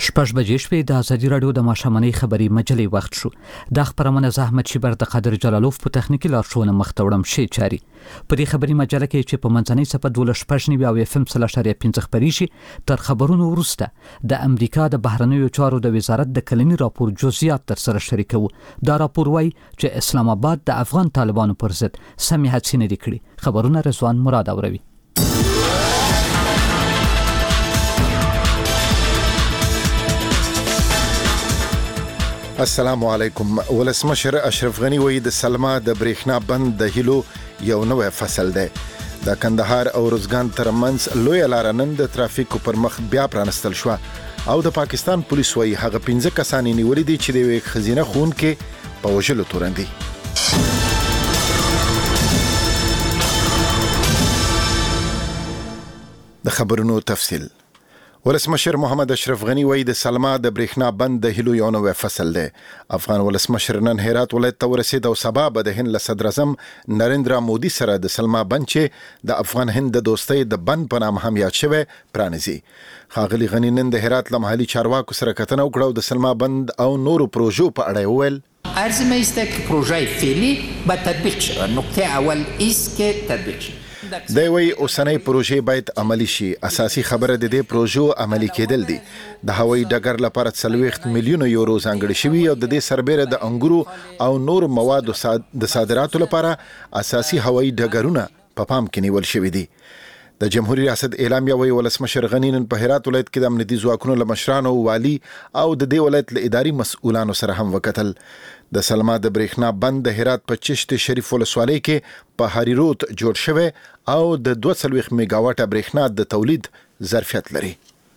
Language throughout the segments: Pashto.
شپږ بجې شوې. د ازادي راډیو د ماښامنۍ خبري مجلې وخت شو. د خبرونه زحمت شیبر د قادر جلالوف په تخنیکی لارښوونه مخته وړم شي چاري. په دې خبري مجله کې چې په منځنۍ صفحه 12 او FM 0.5 خبري شي تر خبرونو وروسته د امریکا د بهرنیو چارو د وزارت د کلنی راپور جزئیات تر سره شریکو. دا راپور وايي چې اسلام آباد د افغان طالبانو پر ضد سمې هڅې نه کړي. خبرونه رضوان مراد اوروي. السلام علیکم. ولسمشر اشرف غنی وایي د سلما د بریښنا بند د هیلو یو نوې فصل دی. د کندهار او روزګان ترمنځ لوی لار نن د ترافیکو پر مخ بیا پرانستل شو او د پاکستان پولیس وایي هغه 15 کسان نیولې دي چې د یو خزینه خون کې په وژلو تورن دي. د خبرونو تفصیل. ولسمشر محمد اشرف غنی وایي د سلما د بریښنا بند د هیلو یو نوې فصل دی. افغان ولسمشر نن هرات ولایت ته ورسید او سبا به د هند له صدر اعظم نریندرا مودي سره د سلما بند چې د افغان هند د دوستۍ د بند په نام هم یاد شوی پرانیزي. ښاغلي غنی نن د هرات له محلي چارواکو سره کتنه وکړه او د سلما بند او نورو پروژو په اړه وویل. ارزم است که پروژه فعلی به تطبیق شود. نقطه اول است که تطبیق شود. دی وی اوسنۍ پروژې باید عملی شي. اساسي خبره د دې پروژو عملی کېدل دي. د هوایي ډګر لپاره 40 میلیون یورو ځانګړي شوي او د دې سربېره د انګورو او نور موادو د صادراتو لپاره اساسي هوایي ډګرونه په پام کې نیول شوي دي. د جمهوریت ریاست اعلامیه وی ولسمشر غنی نن په هرات ولایت کې د امنیتي ځواکونو له مشرانو والي او د دې ولایت له اداري مسؤلانو سره هم وکتل. د سلما د بریښنا بند د هرات په چشت شریف ولسوالۍ کې په هری روت جوړ شوی او د 240 میگاواټه بریښنا د تولید ظرفیت لري.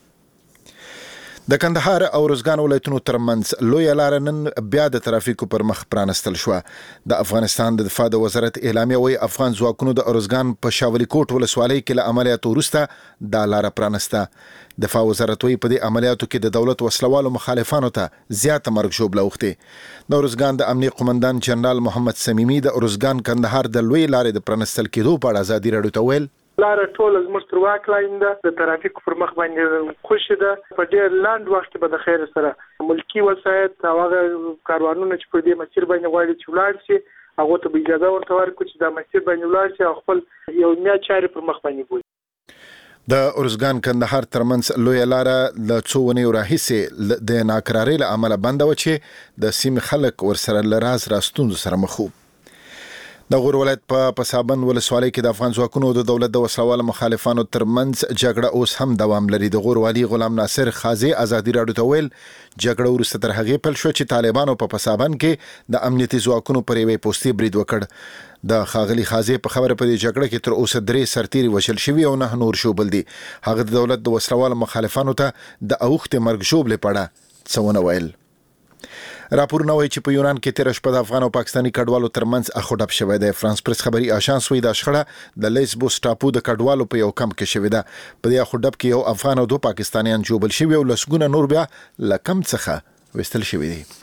د کندهار او روزګان ولایتونو ترمنځ لوی لار نن بیا د ترافیکو پر مخ پرانستل شو. د افغانستان د دفاع د وزارت اعلامیه وی افغان ځواکونو د روزګان په شاولی کوټ ولسوالۍ کې له عملیاتو وروسته د لار پرانسته. دفاع وزارت وی په دې عملیاتو کې د دولت وسلوالو مخالفانو ته زیاته مرګ ژوبله اوښتې. د روزګان د امنیه قومندان جنرال محمد سمیمی د روزګان کندهار د لوی لارې د پرانستل کېدو په اړه ازادي راډیو ته ویل. لار ټول زموږ تر واک لاندې ده. د ترافیک پر مخ باندې خوشی ده. په ډېر لاند وخت به د خیر سره ملکی وسایت او هغه کاروانونه چې په دې مسیر باندې غواړي چې ولاړ شي هغه ته به اجازه ورته ورکړي چې دا مسیر باندې ولاړ شي او خپل یو نیا چارې پر مخ باندې بوي. د ارزګان کندهار ترمنځ لوی لار له څو ونیو راهیسې د ناکرارۍ له امله بنده و چې د سیمې خلک ورسره له راز راستونزو سره مخ وو. د غور ولایت په پسابند ولسوالۍ کې د افغان ځواکونو د دولت د وسلوالو مخالفانو ترمنځ جګړه اوس هم دوام لري. د غور والی غلام ناصر خازي ازادي راډیو ته ویل جګړه وروسته تر هغې پیل شو چې طالبانو په پسابند کې د امنیتي ځواکونو پر یوې پوستې برید وکړ. د خاغلی خازي په خبره په دې جګړه کې تر اوسه 3 سرتیري وژل شوي او 9 نور شوبل دي. هغه د دولت د وسلوالو مخالفانو ته د اوښتې مرګ ژوبلې په اړه څه ونه ویل. راپورونه وایي چې په یونان کې تیر شپه د افغان او پاکستاني کډوالو ترمنځ اخوډب شوی دی. فرانس پریس خبري آژانس وایي د شخړه د لیسبوس ټاپو د کډوالو په یو کمپ کې شوې ده. په دې اخوډب کې یو افغان او 2 پاکستانیان جوبل شوي او لسګونه نور بیا له کمپ څخه وستل شوي دي.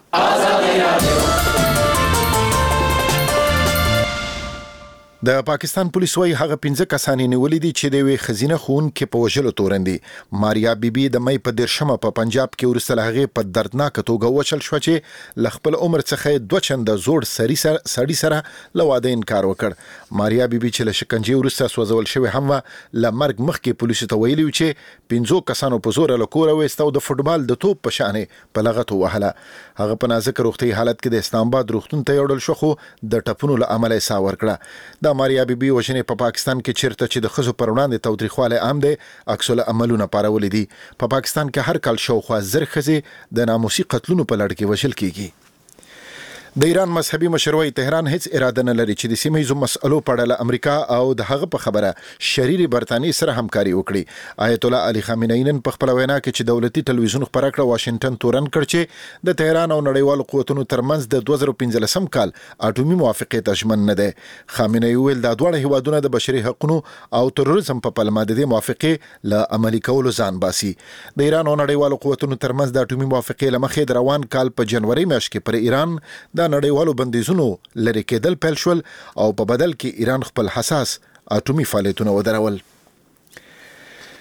د پاکستان پولیس وایي هغه 15 کسان نیولې دي چې د یوې خزینه خون کې په وژلو تورن دي. ماریا بیبي د مې په 10 په پنجاب کې وروسته له هغې په دردناکه توګه وچل شوه چې له خپل عمر څخه 2 چنده زوړ سړي سره له واده انکار وکړ. ماریا بیبي چې له شکنجې وروسته سوځول شوې هم وه له مرګ مخکې پولیسو ته ویلي چې 15 کسانو په زوره له کوره ویسته او د فوټبال د توپ په شانې په لغتو وهله. هغه په نازک روغتیايي حالت کې د اسلام آباد روغتون ته یوړل شو خو د ټپونو له امله یې ساه ورکړه. د ماریا بیبي وژنې په پاکستان کې چیرته چې د ښځو پر وړاندې تاوتریخوالی عام دی عکس العملونه پارولي دي. په پاکستان کې هر کال شاوخوا 1000 ښځې د ناموسي قتلونو په لړ کې وژل کیږي. د ایران مذهبي مشر وایي تهران هیڅ اراده نه لري چې د سیمه ییزو مسألو په اړه له امریکا او د هغه په خبره شریر برتانیې سره همکاري وکړي. آیت الله علي خامنه‌ای نن په خپل وینا کې چې دولتي ټلویزیون خبره کړه واشنگټن تورن کړ چې د تهران او نړیوالو قوتونو ترمنځ د 2015 کال اټومي موافقه ته ژمن نه ده. خامنه‌ای ویل دا دواړه هیوادونه د بشري حقوقو او تروریزم په پلمه د موافقه له عملي کولو ځان باسي. د ایران او نړیوالو قوتونو ترمنځ د اټومي موافقه لمخې د روان کال په جنوري میاشت کې پر ایران د نړیوالو بندیزونو لري کېدل پیل شول او په بدل کې ایران خپل حساس اټومي فعالیتونه ودرول.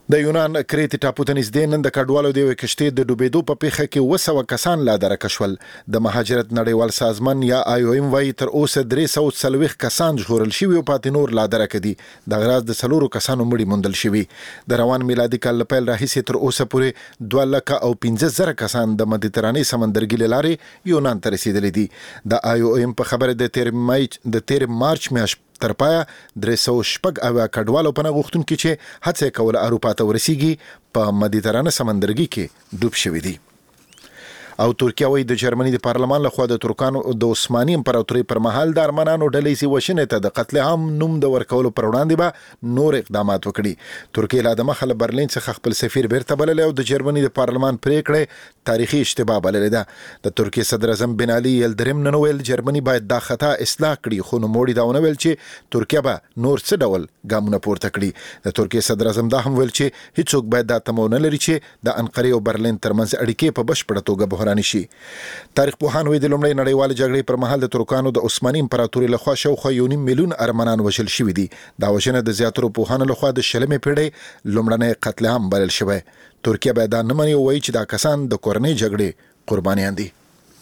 د یونان کریت ټاپو ته نږدې نن د کډوالو د یوې کشتۍ د ډوبېدو په پیښه کې 200 کسان لا درک شول. د مهاجرت نړیوال سازمان یا IOM وايي تر اوسه 340 کسان ژغورل شوي او پاتې نور لا درک دي. د غراض د 4 کسانو مړي موندل شوي. د روان میلادي کال له پیل راهیسې تر اوسه پورې 2,15,000 کسان د مدیترانې سمندرګي لارې یونان ته رسیدلي دي. د IOM په خبره د 13 مارچ میاشت تر پایا 306 کډوالو پناه غوښتونکي چې هڅه کوله اروپا ته ورسیږي په مدیترانه سمندرګي کې ډوب شوي دي. او ترکیه وایي د جرمني د پارلمان لخوا د ترکانو د عثماني امپراتوري پر مهال د ارمنانو ډلې سي وشنه ته د قتل عام نوم د ورکولو پر وړاندې به نور اقدامات وکړي. ترکیه لا د مخه له برلین څخه خپل سفیر بیرته بللی او د جرمني د پارلمان پریکړه تاریخي اشتباه بللې ده. د ترکیه صدر اعظم بن علي یلدریم نن ویل جرمني باید دا خطا اصلاح کړي، خو نوموړي دا ونه ویل چې ترکیه به نور څه ډول ګامونه پورته کړي. د ترکیه صدر اعظم دا هم ویل چې هیڅوک باید دا تمه ونه لري چې د انقره او برلین ترمنځ اړیکې په بشپړه توګه شي. تاریخ پوهان وایي د لومړۍ نړیوالې جګړې پر مهال د ترکانو د عثماني امپراتوري لخوا شاوخوا 1.5 میلیون ارمنان وژل شوي دي. دا وژنه د زیاترو پوهانو لخوا د 20مې پیړۍ لومړنی قتل عام بلل شوی. ترکیه باید دا نه مني او وایي چې دا کسان د کورنۍ جګړې قربانیان دي.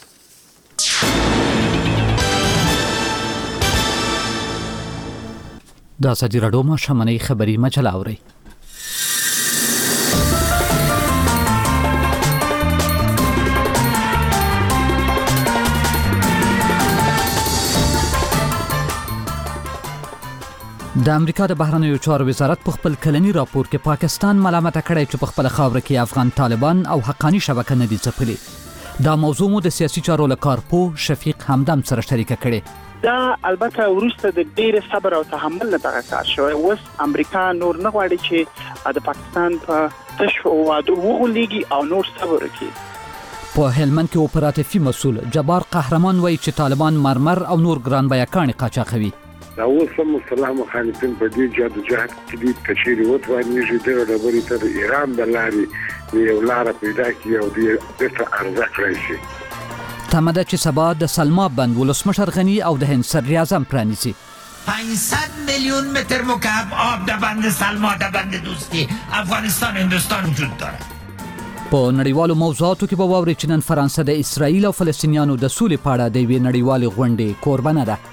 دا ازادي راډیو ماښامنۍ خبري مجله اورئ. د امریکا د بهرنیو چارو وزارت په خپل کلنی راپور کې پاکستان ملامت کړی چې په خپل خاور کې افغان طالبان او حقانی شبکه نه دي ځپلي. دا موضوع مو د سیاسي چارو لکارپو شفیق همدم سره شریک کړي. دا البته ورسته د ډیر صبر او تحمل نه دغه کار شوی. اوس امریکا نور نه غواړي چې د پاکستان په تشو وعده وغولېږي او نور صبر وکړي. په هلمند کې اپراتیفي مسول جبار قهرمان وایي چې طالبان مرمر او نور ګران بیه کاڼي قاچاقوي. دا اوس هم مسلمان مخالفین په دې جهاد کې دي کچېري وتوانیږي دغه ډبرې تر ایران د لارې یو لار پیدا کړي او دې څه ارزه کړی شي. تمده چې سبا د سلما بند ولسمشر غنی او د هند صدر اعظم پرانیزي. 500 میلیون متر مکعب آب در بند سلما در بند دوستی افغانستان هندوستان وجود دارد. په نړیوالو موضوعاتو کې به واورئ چې نن فرانسه د اسرایل او فلسطینیانو د سولې په اړه د یوې نړیوالې غونډې کوربنه ده.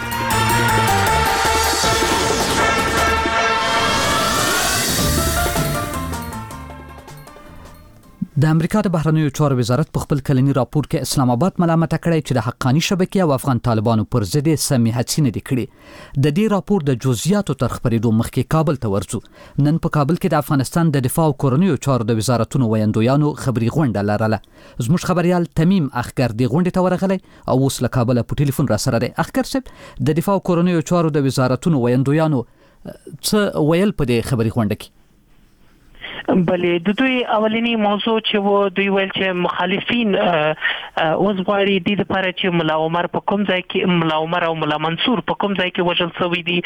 د امریکا د بهرنیو چارو وزارت په خپل کلنی راپور کې اسلام آباد ملامت کړی چې د حقانی شبکې او افغان طالبانو پر ضد سمې هڅې نه دي کړې. د دې راپور د جزئیاتو تر خبرېدو مخکې کابل ته ورځو. نن په کابل کې د افغانستان د دفاع او کورنیو چارو د وزارتونو ویاندویانو خبري غونډه لرله. زموږ خبريال تمیم اخګر د غونډې ته ورغلی او اوس له کابل په ټلیفون را سره دی. اخګر صاحب، د دفاع او کورنیو چارو د وزارتونو ویاندویانو څه ویل په دې خبري غونډه کې؟ بلې د دوی اولینی موضوع چې و دوی ویل چې مخالفین اوس غواړي د لپاره چې ملا عمر په کوم ځای کې ملا عمر او ملا منصور په کوم ځای کې وژل شوی دي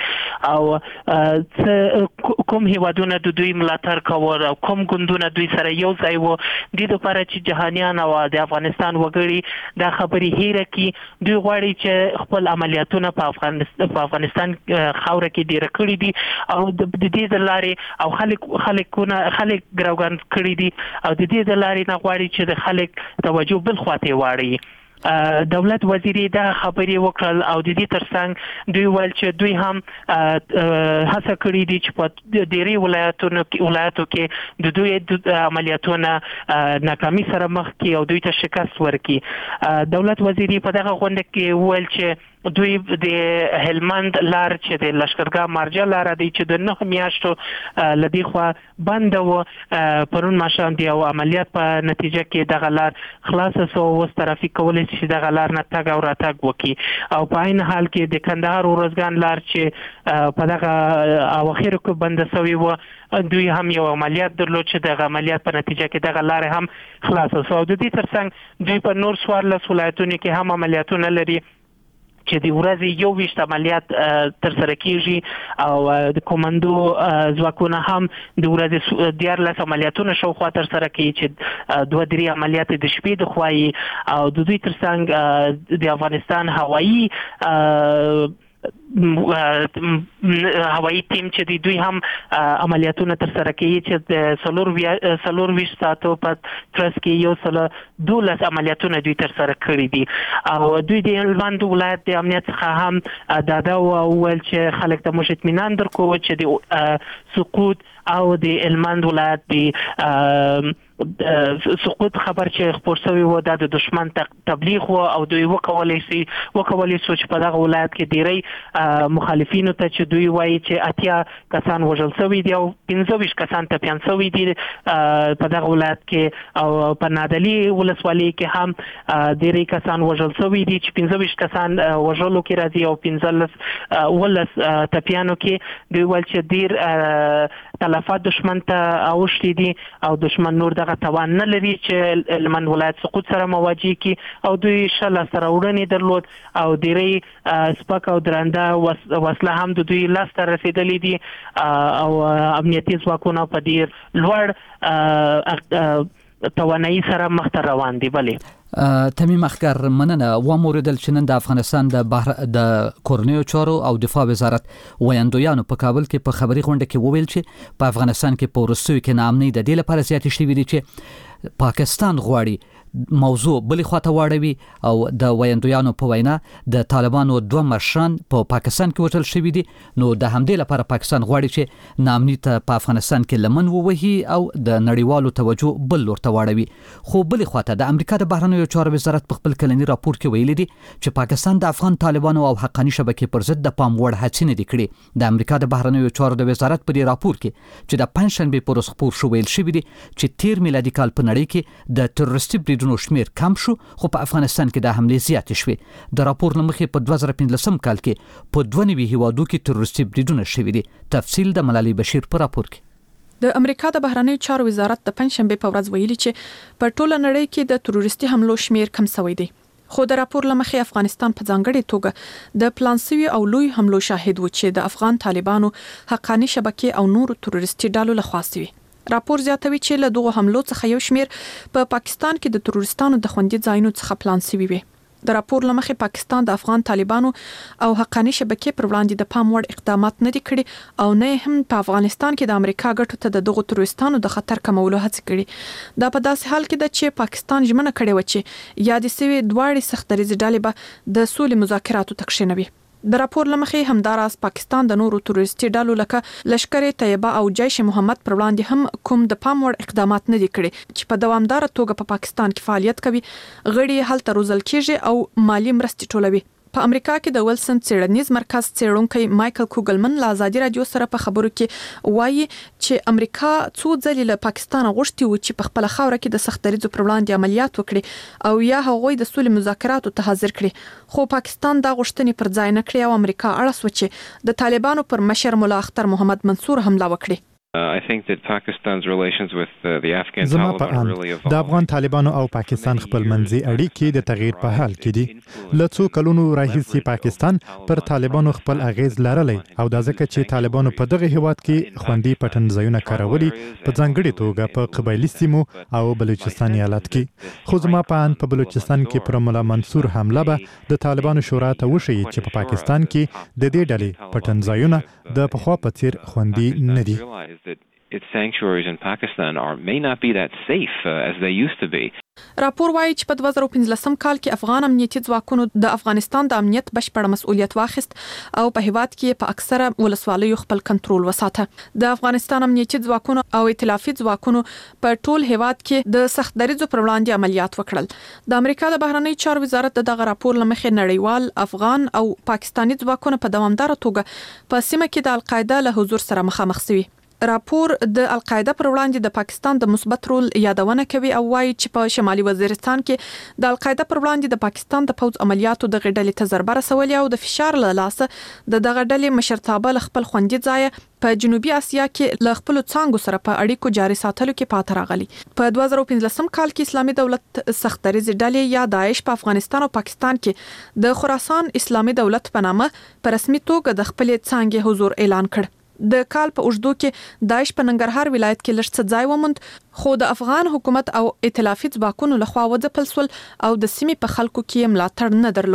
او کوم هیوادونه د دوی ملاتړ کوي او کوم ګوندونه دوی سره یو ځای و د لپاره چې جهانیان او د افغانستان وګړي دا خبري هیره کی. دوی غواړي چې خپل عملیاتونه په افغانستان خاور کې ډیر کړی دي او د دې لارې او خلک ګراوګان کړی دي او د دې د لارې نه غواړي چې د خلک توجه بل خواته واړي. دولت وزیری دا خبرې وکړل او د دې ترڅنګ دوی ویل چې دوی هم هڅه کړې دي چې په ډېری ولایاتو کې د دوی عملیاتونه ناکامي سره مخ کې او دوی ته شکست ورکړي. دولت وزیری په دغه غونډه کې ویل چې دوی د هلمند لار چې د لشکرګاه مارجه لار دی چې د 9 میاشتو لدی خو بند و پرون ماشام دی او عملیات په نتیجه کې دغه لار خلاص سو وس ترافیک کولای شي دغه لار نه تګ او راتګ وکي او په عین حال کې د کندهار ورزګان لار چې په دغه اواخر کې بند سوی و دوی هم یو عملیات درلود چې دغه عملیات په نتیجه کې دغه لار هم خلاص سو. د دې ترڅنګ دوی په نور 14 ولایتونو کې هم عملیاتونه لري چې د ورځې یو ویشت عملیات تر سره کیږي او د کومندو ځواکونه هم د ورځې 14 عملیاتونه شاوخوا تر سره کوي چې 2-3 عملیات د شپې د خوایي او د دوی ترڅنګ د افغانستان هوایي هوایي ټیم چې دوی هم عملیاتونه تر سره کوي چې د 24 ساعتو په ترڅ کې یو 12 عملیاتونه دوی تر سره کړي دي او دوی د هلمند ولایت د امنیت څخه هم دا وویل چې خلک ته موږ اطمینان درکو چې د سقوط او د هلمند ولایت د سقوط خبر چې خبر شوی و د دشمن تبلیغ و او دوی وکولای شي چې په دغه ولایت کې ډیری مخالفینو ته چې دوی وایي چې 80 کسان وژل شوي دي او 15 کسان ټپیان شوي دي په دغه ولایت کې او په نادعلي ولسوالۍ کې هم ډیری کسان وژل شوي دي چې 15 کسان وژلو کې راځي او 15 ټپیانو کې دوی ول چې ډیر تلفات دشمن ته اوښتي دي او دشمن نور دغه توان نه لري چې هلمند ولایت سقوط سره مواجه کی او دوی شل سره وړاندې درلود او ډیری سپک او درنده وسله هم د دوی لاس ته رسیدلې دي او امنیتي ځواکونه په ډیر لوړ توانایي سره مخ ته روان دي. بلې تمیم اخکر مننه و موردل چې نن د افغانستان د کورنیو چارو او دفاع وزارت ویاندویانو په کابل کې په خبري غونډه کې وویل چې په افغانستان کې په وروستیو کې ناامنۍ د دې لپاره زیاتې شوې دي چې پاکستان غواړي موضوع بلې خواته واړوي او د ویاندویانو په وینا د طالبانو 2 مشران په پاکستان کې وژل شوي دي نو د همدې لپاره پاکستان غواړي چې ناامنۍ ته په افغانستان کې لمن ووهي او د نړیوالو توجه بل لور ته واړوي. خو بلې خواته د امریکا د بهرنیو چارو وزارت په خپل کلنی راپور کې ویلي دي چې پاکستان د افغان طالبانو او حقاني شبکې پر ضد د پام وړ هڅې نه دي کړې. د امریکا د بهرنیو چارو د وزارت په دې راپور کې چې د پنځشنبه پر ورځ خبر شو ویل شوی دي چې 13 میلادي کال په نړۍ کې د تروریستي بریدونو شمیر کم شو خو په افغانستان کې د حملې زیاتې شوې. د راپور لمخې په 2015 کال کې په 22 هیوادو کې تروریستي بریدونه شوي دي. تفصیل د ملالي بشیر په راپور کې. د امریکا د بهرنیو چارو وزارت د پنځشنبه په ورځ ویلي چې په ټوله نړۍ کې د تروریستي حملو شمیر کم شوی دی. خو د راپور لمخې افغانستان په ځانګړي توګه د پلانسوي او لوی حملو شاهد و چې د افغان طالبانو حقاني شبکې او نور تروریستي ډلو لخوا شوي. راپور زیاتوي چې له دغه حملو څخه یو شمیر په پاکستان کې د تروریستانو د خوندي ځایونو څخه پلان شوي وي. د راپور لمخې پاکستان د افغان طالبانو او حقاني شبکې پر وړاندې د پام وړ اقدامات نه دي کړي او نه هم په افغانستان کې د امریکا ګټو ته د دغه تروریستانو د خطر کمولو هڅه کړي. دا په داسې حال کې ده چې پاکستان ژمنه کړې و چې یادې سوي دواړې سختدریځ ډلې به د سولې مذاکراتو تکشینوي. د راپور لمخې همداراز پاکستان د نورو تروریستي ډلو لکه لشکر طیبه او جیش محمد پر وړاندې هم کوم د پام وړ اقدامات نه دي کړي چې په دوامدار توګه په پاکستان کې فعالیت کوي. غړي هلته روزل کېږي او مالی مرستې ټولوي. په امریکا کې د ولسن څېړنیز مرکز څېړونکي مایکل کوګلمن له ازادي رادیو سره په خبرو کې وایي چې امریکا څو ځلې له پاکستان غوښتي و چې په خپل خاوره کې د سختدریځو پر وړاندې عملیات وکړي او یا هغوی د سولې مذاکراتو ته حاضر کړي خو پاکستان دا غوښتنې پر ځای نه کړې او امریکا اړه سو چې د طالبانو پر مشر مولا اختر محمد منصور حمله وکړي. I think that Pakistan's relations with the Afghan Taliban are really evolving. د افغان طالبانو او پاکستان خپلمنځي اړیکې د تغییر په حال کې دي. له څو کلونو راهیسې پاکستان پر طالبانو خپل اغیز لرلی او دا ځکه چې طالبانو په دغه هیواد کې خوندي پټنځایونه کارولي په ځانګړي توګه په قبایلي سیمو او بلوچستان ایالت کې. خو زما په اند په بلوچستان کې پر مولا منصور حمله به د طالبانو شورا ته وشي چې په پاکستان کې د دې ډلې پټنځایونه د پخوا په څیر خوندي نه دي. that its sanctuaries in Pakistan may not be that safe as they used to be. راپور وايي چې په 2015 کال کې افغان امنیتي ځواکونو د افغانستان د امنیت بشپړ مسؤلیت واخیست او په هیواد کې په اکثره ولسوالیو خپل کنټرول وساته. د افغانستان امنیتي ځواکونو او ائتلافي ځواکونو په ټول هیواد کې د سختدریځو پر وړاندې عملیات وکړل. د امریکا د بهرنیو چارو وزارت دغه راپور لمخې نړیوال افغان او پاکستاني ځواکونه په دوامدار توګه په سیمه کې د القاعده له حضور سره مخامخ شوي. راپور د القاعده پر وړاندې د پاکستان د مثبت رول یادونه کوي او وايي چې په شمالي وزیرستان کې د القاعده پر وړاندې د پاکستان د پوځ عملیاتو د غډلې ته ضربه رسولې او د فشار له لاسه د دغه ډلې مشرتابه خپل خوندي ځای په جنوبي اسیا کې له خپل څنګه سره په اړیکو جاري ساتلو کې پاتې راغلي. په 2015 کال کې اسلامي دولت سختدریځ ډلې یا داعش په افغانستان او پاکستان کې د خراسان اسلامي دولت په نامه په رسمي توګه د خپل څنګه حضور اعلان کړ. د کال په اوږدو کې داعش په ننګرهار ولایت کې لږ څه ځای وموند خو د افغان حکومت او ائتلافي ځواکونو لخوا وځپل شول او د سیمې په خلکو کې ملاتړ نه درلود.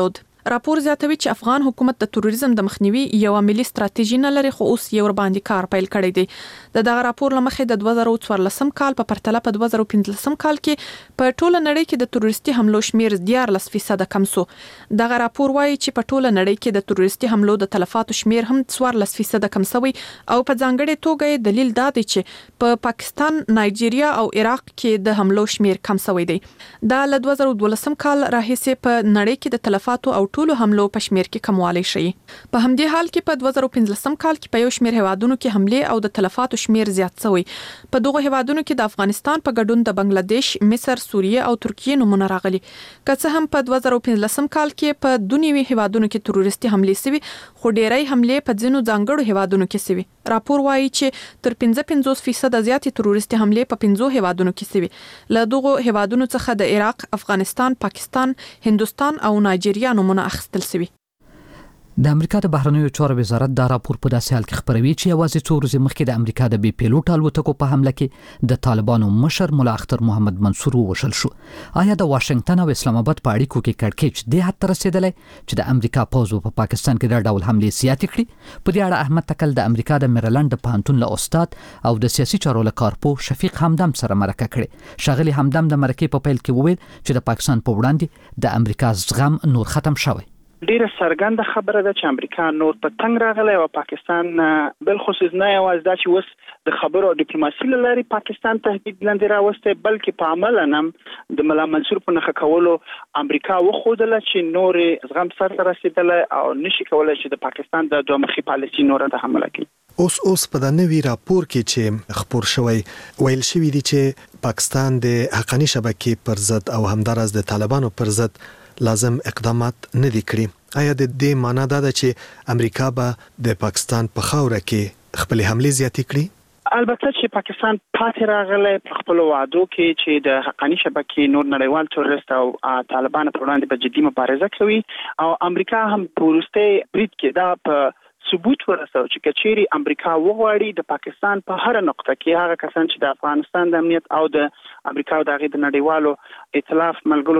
راپور زیاتوي چې افغان حکومت د تروریزم د مخنیوي یو ملي ستراتیژي نه لري خو اوس یې ور باندې کار پیل کړی دی دغه راپور لمخې د 2014 کال په پرتله په 2015 کال کې په ټوله نړۍ کې د تروریستي حملو شمیر 14% کم شو دغه راپور وايي چې په ټوله نړۍ کې د تروریستي حملو د تلفاتو شمیر هم 14% کم شوی او په ځانګړي توګه دلیل دا دی چې په پاکستان نایجیریا او عراق کې د حملو شمیر کم شوی دی دا له 2012 کال راهیسې په نړۍ کې د تلفاتو او ټولو حملو په شمیر کې کموالی شي په همدې حال کې په 2015 کال کې په یو شمیر هیوادونو کې حمله او د تلفاتو شمیر زیات شوی په دغه هیوادونو کې د افغانستان په ګډون د بنگلاديش مصر سوریه او ترکیه نمونه راغلي که څه هم په 2015 کال کې په دنیوي هیوادونو کې تروریستي حمله شوي خو ډیری حمله په ځینو ځانګړو هیوادونو کې شوي راپور وايي چې تر 55% زیاتې تروریستي حمله په 15 هیوادونو کې شوي له دغه هیوادونو څخه د عراق افغانستان پاکستان هندستان او نایجیریا نمونه اخیستل شوی د امریکا د بهرنیو چارو وزارت دا راپور په داسې حال کې خبروي چې یوازې څو ورځې مخکې د امریکا د بي پیلوټ الوتکو په حمله کې د طالبانو مشر مولا اختر محمد منصور ووژل شو آیا د واشنگټن او اسلام آباد په اړیکو کې کړکېچ دې حد ته رسیدلی چې د امریکا پوځ په پاکستان کې د ډول حملې زیاتې کړي په دې اړه احمد تکل د امریکا د میریلند د پوهنتون له استاد او د سیاسي چارو له کارپو شفیق همدم سره مرکه کړې شاغلي همدم د مرکې په پیل کې وویل چې د پاکستان په وړاندې د امریکا زغم نور ختم شوی ډیره څرګنده خبره ده چې امریکا نور په تنګ راغلی او پاکستان بل خصوص نه یوازې دا چې اوس د خبرو او ډیپلوماسي لري پاکستان تهدید لاندې راوسته بلکې په عمل هم د مولا منصور په نخښه کولو امریکا وخودله چې نور زغم سره رسیدله او نشي کولای چې د پاکستان د دوه مخي پالیسي نور د حمله کوي اوس په د نوي راپور کې چې خبر شوی ویل شوی دی چې پاکستان د حقاني شبکې پر ضد او همدارس د طالبانو پر ضد لازم اقدامات نه دي کړی آیا د دې معنی دا ده چې امریکا به د پاکستان په خاوره کې خپل حمله زیاتې کړي البته چې پاکستان پاتې راغلی په خپل وعدو کې چې د حقاني شبکې نور نړیوال تروریست او طالبان پر وړاندې په جدي مبارزه کوي او امریکا هم په وروستي برید کې دا په ثبوت ورسو چې کچيري امریکا وغواړي د پاکستان په هر نقطه کې هغه کسان چې د افغانستان د امنیت او د امریکا او د نړیوالو ائتلاف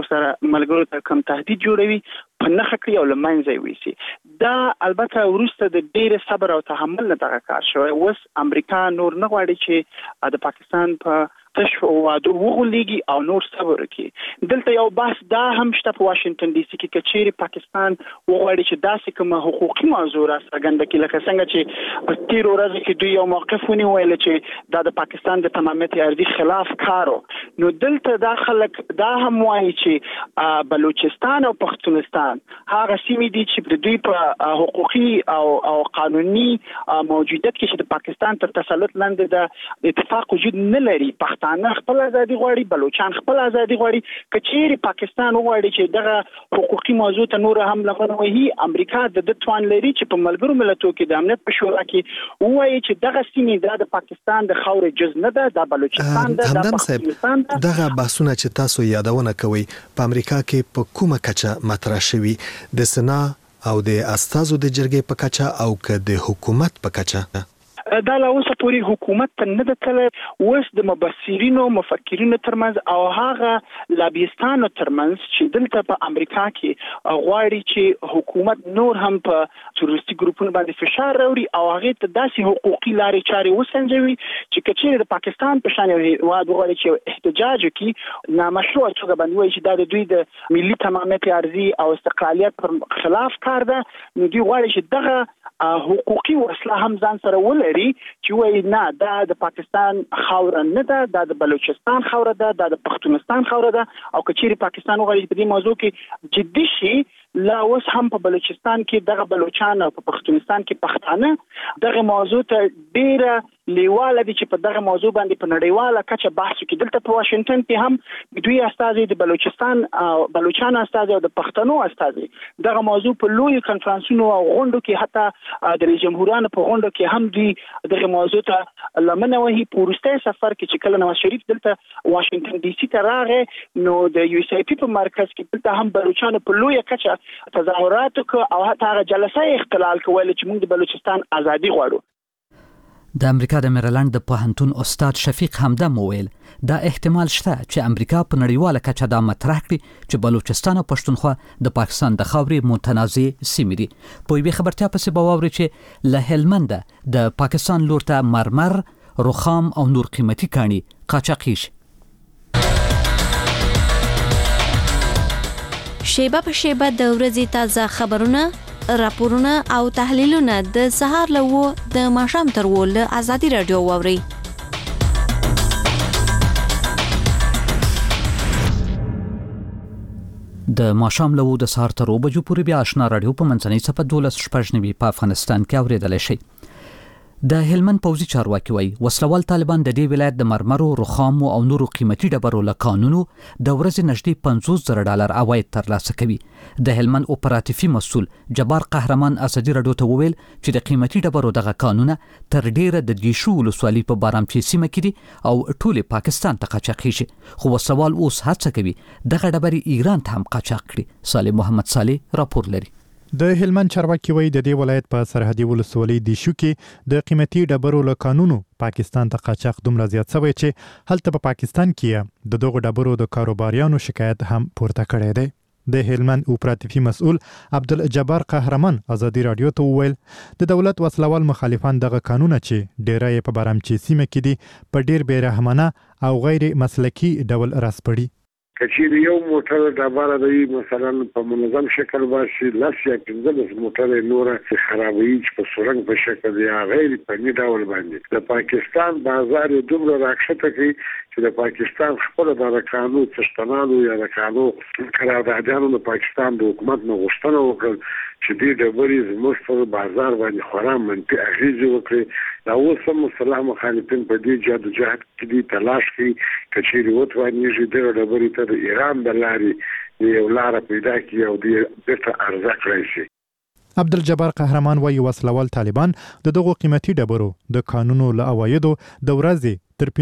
ملګرو ته کوم تهدید جوړوي په نخښه کې او لمنځه ویسي دا البته ورسته د ډېر صبر او تحمل نه دغه کار شوی اوس امریکا نور نه غواړي چې د پاکستان په تشو وعده وغولېږي او نور صبر وکړي دلته یو بحث دا هم شته په واشنگټن ډي سي کې کچيري پاکستان وغواړي چې داسې کوم حقوقي موضوع راڅرګنده کړي لکه څنګه چې په تیر ورځ کې دوی یو موقف ونیول چې دا د پاکستان د تمامیت ارضي خلاف کارو نو دلته دا خلک دا هم وایي چې بلوچستان او پښتونستان هغه سیمې دي چې د دوی په حقوقي او قانوني موجودیت کې چې د پاکستان تر تسلط لاندې د اتفاق وجود نه لري پښتانه خپل ازادي غواړي بلوچستان خپل ازادي غواړي کچيري پاکستان غواړي چې دغه حقوقي موضوع ته نور هم لمن وهي امریکا د توان لري چې په ملګرو ملتونو کې د امنیت په شورا کې وایي چې دغه سیمې د پاکستان د خاورې جز نه ده د بلوچستان ده د پاکستان دغه بحثونه چې تاسو یادونه کوي په امریکا کې په کومه کچه مطرح شوي د سنا او د استازو د جرګې په کچه او که د حکومت په کچه دا لا اوسه پورې حکومت ته نه ده تللی اوس د مبصرینو مفکرینو ترمنځ او هغه لابیستانو ترمنځ چې دلته په امریکا کې غواړي چې حکومت نور هم په تروریستي ګروپونو باندې فشار راوړي او هغه ته داسې حقوقي لارې چارې وسنجوي چې کچېرې د پاکستان په شان هیواد وغواړي چې احتجاج وکړي نامشروع توګه باندې وایي چې دا د دوی د ملي تمامیت ارضي او استقلالیت پر خلاف کار ده نو دوی غواړي چې دغه حقوقي وسله هم ځان سره ولري چې وایي نه دا د پاکستان خاوره نه ده دا د بلوچستان خاوره ده دا د پښتونستان خاوره ده او کچېرې پاکستان وغواړي په دې موضوع کې جدي شي لا اوس هم په بلوچستان کې دغه بلوچان او په پښتونستان کې پښتانه دغه موضوع ته ډیره لیواله دي چې په دغه موضوع باندې په نړیواله کچه بحث وکړي دلته په واشنگټن کې هم دوی استازي د بلوچستان او بلوچان استازي او د پښتنو استازي دغه موضوع په لوی کنفرانسونو او غونډو کې حتی د رئیس جمهوریت په غونډو کې هم دوی دغه موضوع ته لمنه وهي پورسته سفر کې چې کله نواز شریف دلته واشنگټن ډي سي ته راغی نو د یو اس ای پی په مرکز کې دلته هم بلوچان په لوی کچه تظاهرات او حتی هغه جلسه اختلال کول چې موږ د بلوچستان ازادي غواړو د امریکا د میرلند د پوهنتون استاد شفیق همدم وویل دا احتمال شته چې امریکا په نړیواله کچه دا مطرح کړي چې بلوچستان او پښتونخوا د پاکستان د خاورې متنازع سیمې دي. په یوې خبرتیا پسې به واورئ چې له هلمند د پاکستان لور ته مرمر، رخام او نور قیمتي کاڼي قاچاقیږي. شیبه په شیبه د ورځې تازه خبرونه، راپورونه او تحلیلونه د سهار له د ماښام تر له ازادي رادیو واوري. د ماښام له د سهار تر 2 بجو پورې بیا آشنا رادیو په منځنۍ صفحه 12 په افغانستان کې اوریدلی شئ. د هلمند پوځي چارواکي وایي وسلوال طالبان د دې ولایت د مرمرو، رخامو او نورو قیمتي ډبرو له کانونو د ورځې نږدې $50,000 عواید ترلاسه کوي. د هلمند اپراتیفي مسؤل جبار قهرمان ازادي رادیو ته وویل چې د قیمتي ډبرو دغه کانونه تر ډیره د دیشو ولسوالۍ په بارامچی سیمه کې دي او ټول پاکستان ته قاچاقیږي، خو وسلوال اوس هڅه کوي دغه ډبرې ایران ته هم قاچاق کړي. صالح محمد صالح راپور لري. د هلمند چارواکي وایي د دې ولایت په سرحدي ولسوالۍ دیشو کې د قیمتي ډبرو له قانونو پاکستان ته قاچاق دومره زیات شوی چې هلته په پاکستان کې د دغو ډبرو د کاروباریانو شکایت هم پورته کړی دی. د هلمند اپراتیفي مسؤل عبدالجبار قهرمان ازادي رادیو ته وویل د دولت وسلوال مخالفان دغه قانون چې ډیره په بارامچی سیمه کې دي په ډیر بیرحمانه او غیر مسلکی ډول راسپړي. کچیر یو موټر ډبره دی مثلا په منظم شکل باشي لاس یا 15 موټر نور خرابوي چې په سورنګ په شکل یا غیر په ډول باندې د پاکستان بازار دومره راکښته کوي چې د پاکستان خپل د قانون څښتنانو یا د قانون قراردادانو د پاکستان د حکومت نه غوښتنه وکړه چې دې ډبرې زموږ په بازار باندې خورا منفي اغیزې وکړي. دا اوس هم مسلح مخالفین په دې جدوجهد کې دي تلاش کوي کچېرې وتوانېږي دغه ډبرې ته د ایران د لارې یو لاره پیدا کړي او دې بیرته عرضه کړی شي. عبدالجبار قهرمان وایي وسلوال طالبان د دغو قیمتي ډبرو د قانونو له عوایدو د ورځې تر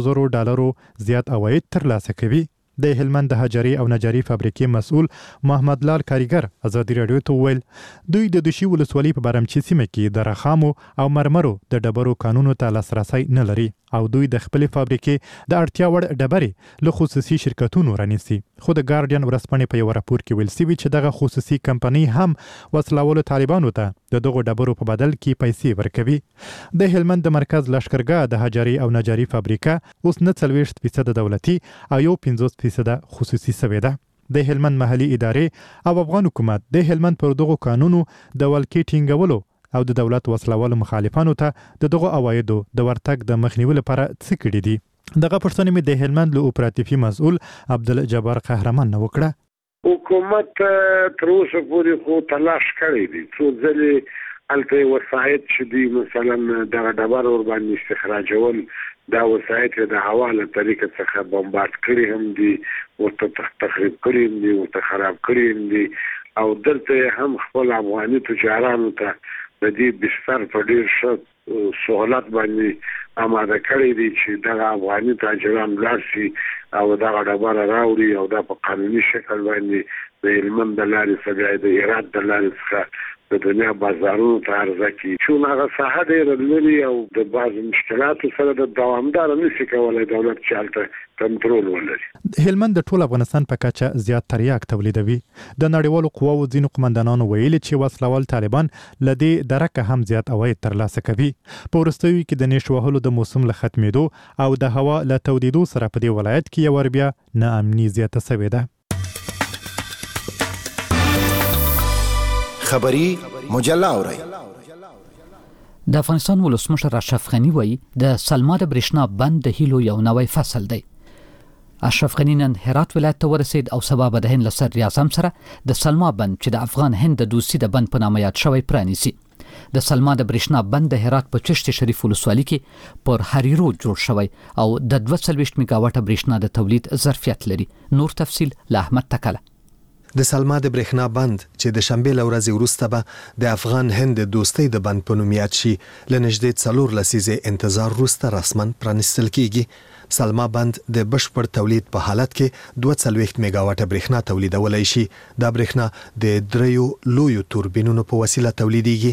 $500,000 زیات عواید ترلاسه کوي. د هلمند د حجري او نجاري فابریکې مسؤل محمد لال کاریګر ازادي رادیو ته وویل دوی د دوشي ولسوالۍ په بارامچی سیمه کې د رخامو او مرمرو د ډبرو قانونو ته لاسرسی نه لري او دوی د خپلې فابریکې د اړتیا وړ ډبرې له خصوصي شرکتونو رانیسي. خو د ګارډین ورځپاڼې په یو راپور کې ویل شوي چې دغه خصوصي کمپنۍ هم وسلوالو طالبانو ته دغو ډبرو په بدل کې پیسې ورکوي. د هلمند د مرکز لشکرګاه د حجري او نجاري فابریکه اوس 49% دولتي او 50% خصوصي شوې ده. د هلمند محلي ادارې او افغان حکومت د هلمند پر دغو قانونو د ولکې ټینګولو او د دولت وسلوالو مخالفانو ته د دغه عوایدو د ورتګ د مخنیوي لپاره څه کړي دي. دغه پوښتنه مې د هلمند له اپراتیفي مسؤل عبدالجبار قهرمان نه وکړه. حکومت تر اوسه پورې خو تلاش کړی دی څو ځلې هلته وسایط چې دي مثلا دغه ډبر ور باندې استخراجول دا وسایط د هوا له طریقې څخه بمبارد کړي هم دي ورته تخریب کړي هم دي ورته خراب کړي هم دي او دلته هم خپل افغاني تجارانو ته د دې بستر په ډیر ښه سہولت باندې آماده کړی دي چې دغه افغاني تاجران لاړ او دغه ډبره راوړي او دا په قانوني شکل باندې د هلمند د لارې څخه د هرات د لارې څخه د دنیا بازارونو ته عرضه کړي. چون هغه ساحه ډېره لري او د بعضو مشکلاتو سره د دوامداره نشي کولی دولت چې هلته کنټرول ولري. هلمند د ټول افغانستان په کچه زیات تریاک تولیدوي. د نړیوالو قواو ځینو قمندانانو ویلي چې وسلوال طالبان له دې درکه هم زیات عواید ترلاسه کوي. په وروستیو کې د نیش وهلو د موسم له ختمېدو او د هوا له تودېدو سره په دې ولایت کې یو بیا ناامني زیاته شوې ده. خبری مجله اورئ. د افغانستان ولسمشر اشرف غنی وایي د سلما د برېښنا بند د هیلو یو نوی فصل دی. اشرف غنی نن هرات ولایت ته ورسید او سبا به د هند له صدر اعظم سره د سلما بند چې د افغان هند د دوستي د بند په نامه یاد شوی پرانیسي. د سلما د برېښنا بند د هرات په چشت شریف ولسوالۍ کې پر هری رود جوړ شوی او د 240 میگاواټه برېښنا د تولید ظرفیت لري. نور تفصیل له احمد تکله. د سلما د برېښنا بند چې د شنبې له ورځې وروسته به د افغان هند د دوستۍ د بند په نوم یاد شي له نږدې 4 لسیزې انتظار وروسته رسما پرانیستل کیږي. سلما بند د بشپړ تولید په حالت کې 240 میگاواټه برېښنا تولیدولای شي. دا برېښنا د 3 لویو توربینونو په وسیله تولیدېږي.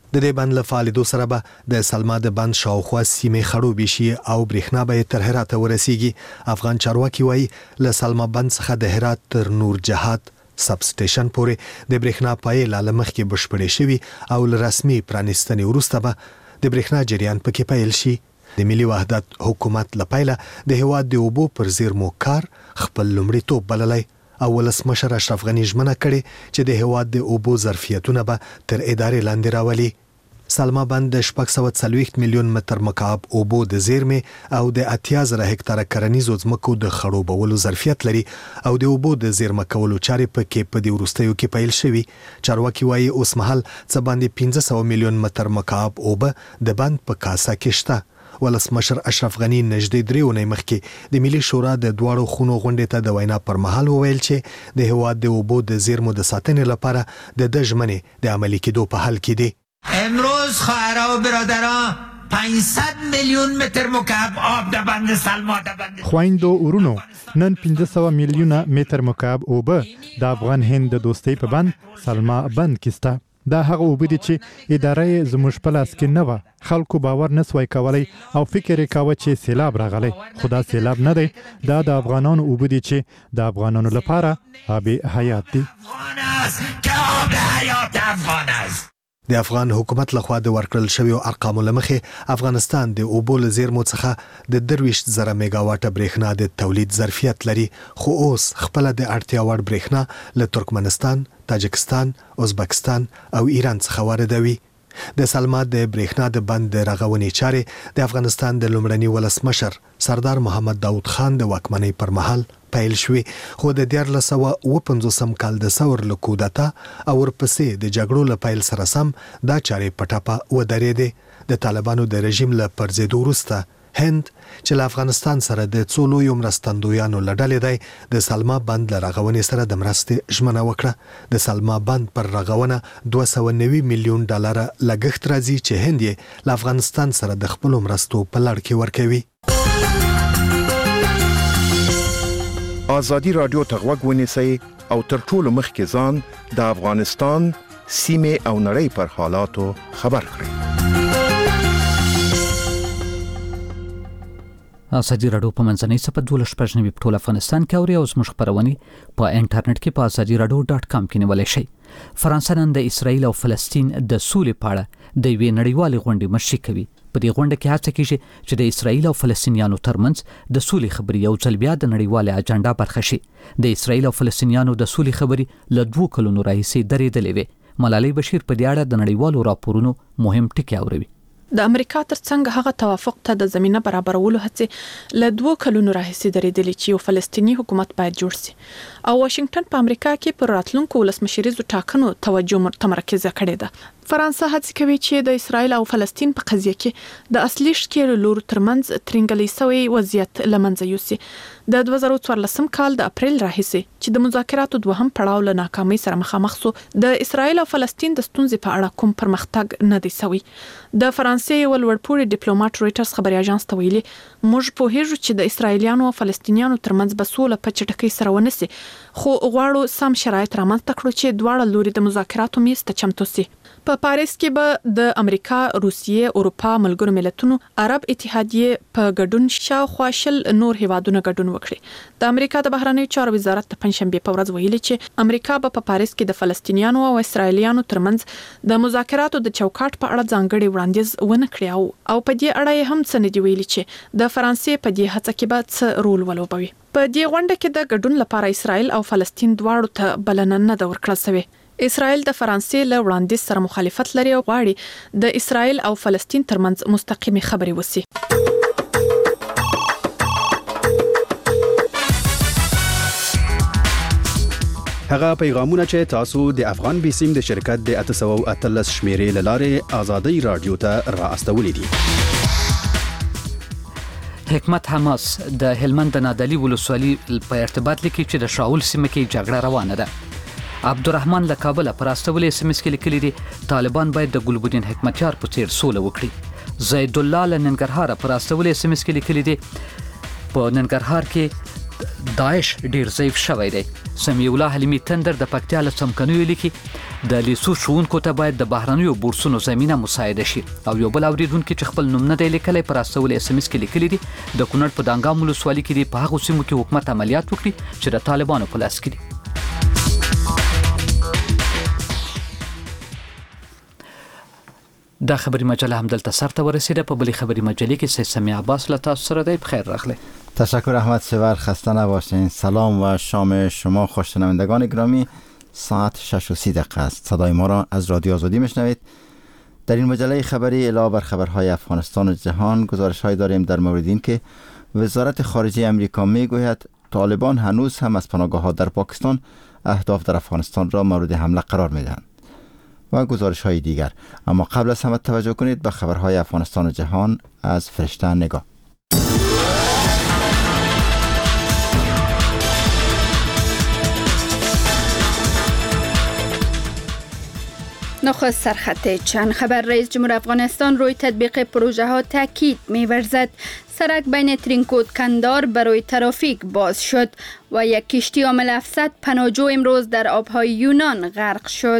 د دې بند له فعالیدو سره به د سلما د بند شاوخوا سیمې خړوبې شي او برېښنا به تر هرات ورسیږي. افغان چارواکي وایي له سلما بند څخه د هرات تر نور جهات سب سټیشن پورې د برېښنا پایې له مخکې بشپړې شوي او له رسمي پرانیستنې وروسته به د برېښنا جریان پکې پیل شي. د ملي وحدت حکومت لپاره د هیواد د اوبو پر زیرمو کار خپل لومړیتوب بللی او ولسمشر اشرف غنی ژمنه کړې چې د هیواد د اوبو ظرفیتونه به تر ادارې لاندې راولي. سلما بند د 640 میلیون متر مکعب اوبو د زیرمې او د 80,000 هکتاره کرنیزو ځمکو د خړوبولو ظرفیت لري او د اوبو د زیرمه کولو چارې په دې وروستیو کې پیل شوي. چارواکي وایي اوس مهال څه باندې 500 میلیون متر مکعب اوبه د بند په کاسه کې شته. ولسمشر اشرف غنی نږدې 3 اونۍ مخکې د ملي شورا د دواړو خونو غونډې ته د وینا پر مهال وویل چې د هیواد د اوبو د زیرمو د ساتنې لپاره د ژمنې د عملي کېدو په حال کې دي. امروز خواهرها و برادران 500 میلیون متر مکعب آب در بند سلما در بند خویندو ورونو نن 500 میلیونه متر مکعب اوبه د افغان هند د دوستۍ په بند سلما بند کې شته. دا هغه اوبه دي چې ادارې زموږ په لاس کې نه وه. خلکو باور نسوای کولی او فکر یې کاوه چې سیلاب راغلی، خو دا سیلاب نه دی، دا د افغانانو اوبه دي چې د افغانانو لپاره آب حیات دي. د افغان حکومت لخوا د ورکړل شویو ارقامو لمخې افغانستان د اوبو له زیرمو څخه د 23,000 میگاواټه برېښنا د تولید ظرفیت لري، خو اوس خپل د اړتیا وړ برېښنا له ترکمنستان، تاجکستان، ازبکستان او ایران څخه واردوي. د سلما د برېښنا د بند د رغونې چارې د افغانستان د لومړني ولسمشر سردار محمد داود خان د واکمنۍ پر مهال پیل شوې، خو د 1950 کال د ثور له کودتا او ورپسې د جګړو له پیل سره سم دا چارې په ټپه ودرېدې. د طالبانو د رژیم له پرځېدو وروسته هند چې له افغانستان سره د څو لویو مرستندویانو له ډلې دی د سلما بند له رغونې سره د مرستې ژمنه وکړه. د سلما بند پر رغونه 290 میلیون ډالر لګښت راځي چې هند یې له افغانستان سره د خپلو مرستو په لړ کې ورکوي. ازادي رادیو ته غوږ ونیسئ او تر ټولو مخکې ځان د افغانستان سیمې او نړۍ پر حالاتو خبر کړئ. ازادي رادیو په منځنۍ صفحه 12 په ټول افغانستان کې اوري او زموږ خبرونه په انټرنیټ کې په azadiradio.com کې نیولای شئ. فرانسه نن د اسرایل او فلسطین د سولې په اړه د یوې نړیوالې غونډې مشري کوي. په دې غونډه کې هڅه کیږي چې د اسرایل او فلسطینیانو ترمنځ د سولې خبرې یو ځل بیا د نړیوالې اجنډا برخه شي. د اسرایل او فلسطینیانو د سولې خبرې له 2 کلونو راهیسې درېدلې وې. ملالۍ بشیر په دې اړه د نړیوالو راپورونو مهم ټکي اوري. د امریکا ترڅنګ هغه توافق ته د زمينه برابرولو هڅه له 2 کلونو راهیسې درېدلې چې یو فلسطینی حکومت باید جوړ شي او واشنگټن په امریکا کې پر راتلونکو ولسمشریزو ټاکنو توجه متمرکزه کړې ده. فرانسه هڅه کوي چې د اسرایل او فلسطین په قضیه کې د اصلي ښکېلو لورو ترمنځ ترنګلې سوی وضعیت لمنځه یوسي. د 2014 کال د اپریل راهیسې چې د مذاکراتو دوهم پړاو له ناکامۍ سره مخامخ سو، د اسرایل او فلسطین د ستونزې په اړه کوم پرمختګ نه دی سوی. د فرانسې یو لوړپوړي ډیپلوماټ رويټرز خبري اژانس ته ویلي، موږ پوهیږو چې د اسرایلیانو او فلسطینیانو ترمنځ به سوله په چټکۍ سره ونسي، خو غواړو سم شرایط رامنځته کړو چې دواړه لوري د مذاکراتو میز ته چمتو سي. په پاریس کې به د امریکا، روسیې، اروپا، ملګرو ملتونو، عرب اتحادیې په ګډون شاوخوا 20 نور هیوادونو ګډون وکړي. د امریکا د بهرنیو چارو وزارت د پنځشنبه په ورځ ویلي چې امریکا به په پاریس کې د فلسطینیانو او اسرایلیانو ترمنځ د مذاکراتو د چوکاټ په اړه ځانګړي وړاندیز ونه کړي او په دې اړه هم څه نه دی ویلي چې د فرانسې په دې هڅه کې به څه رول ولوبوي. په دې غونډه کې د ګډون لپاره اسرایل او فلسطین دواړو ته بلنه نه ده ورکړل شوې. اسرائیل د فرانسې له وړاندیز سره مخالفت لري او غواړي د اسرائیل او فلسطین ترمنځ مستقیمه خبرې وسی. هغه پیغامونه چې تاسو د افغان بیسیم د شرکت د 813 شمیرې لاره ازادي رادیو ته را استولې دي. حکمت حماس د هلمند نادلی ولسوالۍ په ارتباط لیکي چې د شاول سیمه کې جګړه روانه ده. عبدالرحمن له کابل پر استولې سیمس کې لیکلي دي طالبان باید د ګلبدین حکمتیار په څیر سوله وکړي. زید الله له ننګرهار پر استولې سیمس کې لیکلي دي په ننګرهار کې داعش ډیر ضعیف شوی دی. سمیع الله حلیمی تندر د پکتیا له څمکنیو لیکي د لیسو شونکو ته باید د بهرنیو بورسونو زمينه مساعده شي او یو بل اوریدونکو چې خپل نوم نه دی لیکلی پر اسول اس ام اس کې لیکلي دي د کونړ په دانګام ولسوالۍ کې دی په هغه سیمو کې حکومت عملیات وکړي چې د طالبانو په لاس کې دي. دا خبری مجله هم دلته سرته ورسیده. په بلی خبری مجله کې سید سمیع عباس له تاسو سره دی. بخیر راغلی. تشکر احمد سیور، خسته نباشین. سلام و شام شما خوششنوندگان گرامی. ساعت 6:30 است. صدای ما را از رادیو آزادی میشنوید. در این مجله خبری علاوه بر خبرهای افغانستان و جهان گزارش‌هایی داریم در مورد این که وزارت خارجه آمریکا میگوید طالبان هنوز هم از پناهگاه‌ها در پاکستان اهداف در افغانستان را مورد حمله قرار میدهند و گزارش‌های دیگر. اما قبل از همه توجه کنید به خبرهای افغانستان و جهان از فرشته نگاه. نخست سرخط چند خبر. رئیس جمهور افغانستان روی تطبیق پروژه ها تاکید می‌ورزد. سرک بین ترینکوت کندار برای ترافیک باز شد و یک کشتی حامل 700 پناهجو امروز در آبهای یونان غرق شد.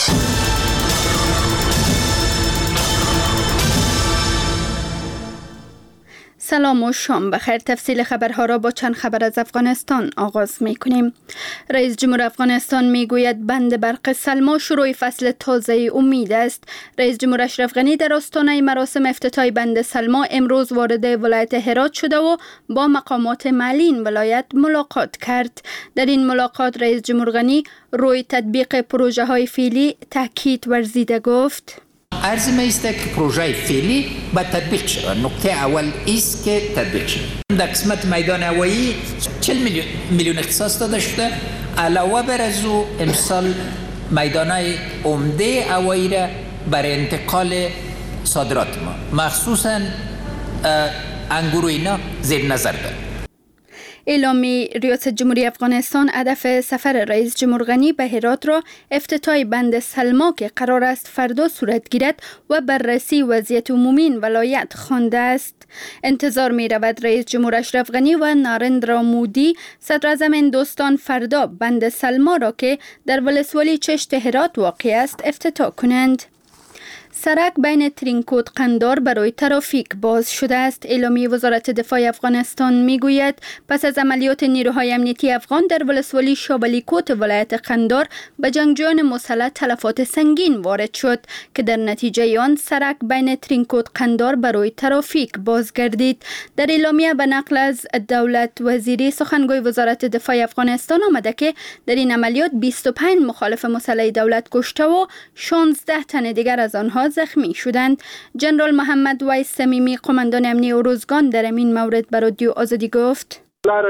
سلام و شام بخیر. تفصیل خبرها را با چند خبر از افغانستان آغاز می کنیم. رئیس جمهور افغانستان می گوید بند برق سلما شروع فصل تازه امید است. رئیس جمهور اشرف غنی در آستانه مراسم افتتاح بند سلما امروز وارد ولایت هرات شده و با مقامات محلی این ولایت ملاقات کرد. در این ملاقات رئیس جمهور غنی روی تطبیق پروژه های فعلی تاکید ورزیده گفت: عرض ما است که پروژه فعلی با تطبیق شد. نقطه اول است که تطبیق شد. در قسمت میدان هوایی 40 میلیون اختصاص داده شده. علاوه بر از او امسال میدانهای عمده هوایی را برای انتقال صادرات ما مخصوصا انگور و اینا زیر نظر دارد. اعلامی ریاست جمهوری افغانستان هدف سفر رئیس جمهور غنی به هرات را افتتاح بند سلما که قرار است فردا صورت گیرد و بررسی وضعیت عمومی این ولایت خوانده است. انتظار می رود رئیس جمهور اشرف غنی و نارندرا مودی صدر اعظم هندوستان فردا بند سلما را که در ولسوالی چشت هرات واقع است افتتاح کنند. سرک بین ترینکوت قندار برای ترافیک باز شده است. اعلامی وزارت دفاع افغانستان میگوید پس از عملیات نیروهای امنیتی افغان در ولسوالی شابلیکوت ولایت قندار به جنگجویان مسلح تلفات سنگین وارد شد که در نتیجه آن سرک بین ترینکوت قندار برای ترافیک بازگردید. در اعلامیه به نقل از دولت وزیری سخنگوی وزارت دفاع افغانستان آمده که در این عملیات 25 مخالف مسلح دولت کشته و 16 تن دیگر از آنها زخمی شدند. جنرال محمد ویس صمیمی قماندان امنیه اروزگان در این مورد به رادیو آزادی گفت: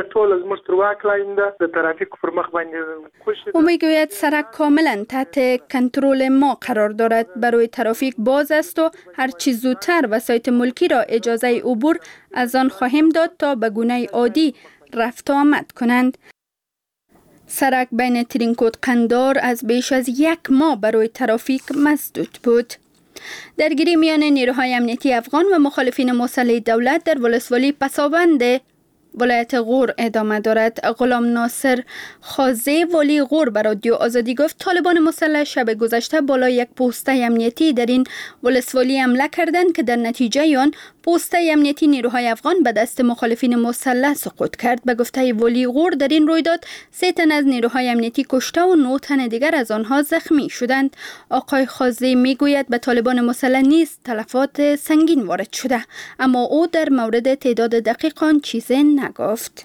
او میگوید سرک کاملا تحت کنترل ما قرار دارد. برای ترافیک باز است و هر چی زودتر وسایط ملکی را اجازه عبور از آن خواهیم داد تا به گونه عادی رفت و آمد کنند. سرک بین ترینکوت قندار از بیش از 1 ماه برای ترافیک مسدود بود. درگیری میان نیروهای امنیتی افغان و مخالفین مسلح دولت در ولسوالی پسابند ولایت غور ادامه دارد. غلام ناصر خازه والی غور به رادیو آزادی گفت طالبان مسلح شب گذشته بالای یک پوسته امنیتی در این ولسوالی حمله کردند که در نتیجه آن پوسته امنیتی نیروهای افغان به دست مخالفین مسلح سقوط کرد. به گفته والی غور در این رویداد 3 تن از نیروهای امنیتی کشته و 9 تن دیگر از آنها زخمی شدند. آقای خازه میگوید به طالبان مسلح نیز تلفات سنگین وارد شده، اما او در مورد تعداد دقیق آن چیزی نگفت.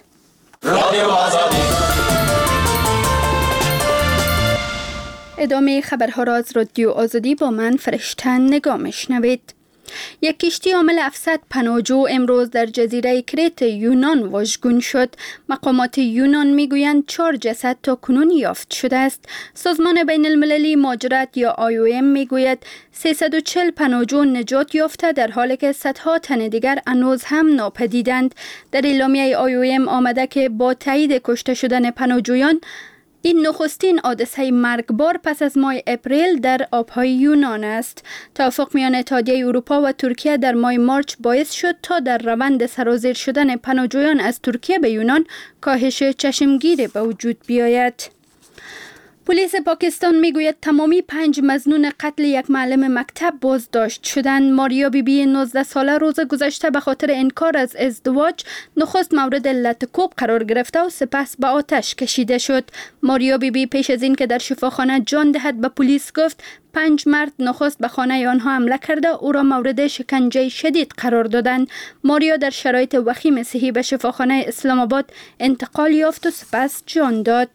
ادامه خبرها را از رادیو آزادی با من فرشته نگاه میشنوید. یک کشتی حامل 700 پناهجو امروز در جزیره کریت یونان واژگون شد. مقامات یونان میگویند 4 جسد تا کنون یافت شده است. سازمان بین المللی مهاجرت یا IOM میگوید 340 پناهجو نجات یافته در حالی که صدها تن دیگر هنوز هم ناپدیدند. در اعلامیه IOM آمده که با تایید کشته شدن پناهجویان این نخستین حادثه مرگبار پس از ماه اپریل در آبهای یونان است. توافق میان اتحادیه اروپا و ترکیه در ماه مارچ باعث شد تا در روند سرازیر شدن پناهجویان از ترکیه به یونان کاهش چشمگیری به وجود بیاید. پلیس پاکستان میگوید تمامی 5 مظنون قتل یک معلم مکتب بازداشت شدند. ماریا بیبی 19 ساله روز گذشته به خاطر انکار از ازدواج نخست مورد لطکوب قرار گرفته و سپس به آتش کشیده شد. ماریا بیبی پیش از این که در شفاخانه جان دهد به پلیس گفت 5 مرد نخست به خانه آنها حمله کرده او را مورد شکنجه شدید قرار دادند. ماریا در شرایط وخیم صحی به شفاخانه اسلام آباد انتقال یافت و سپس جان داد.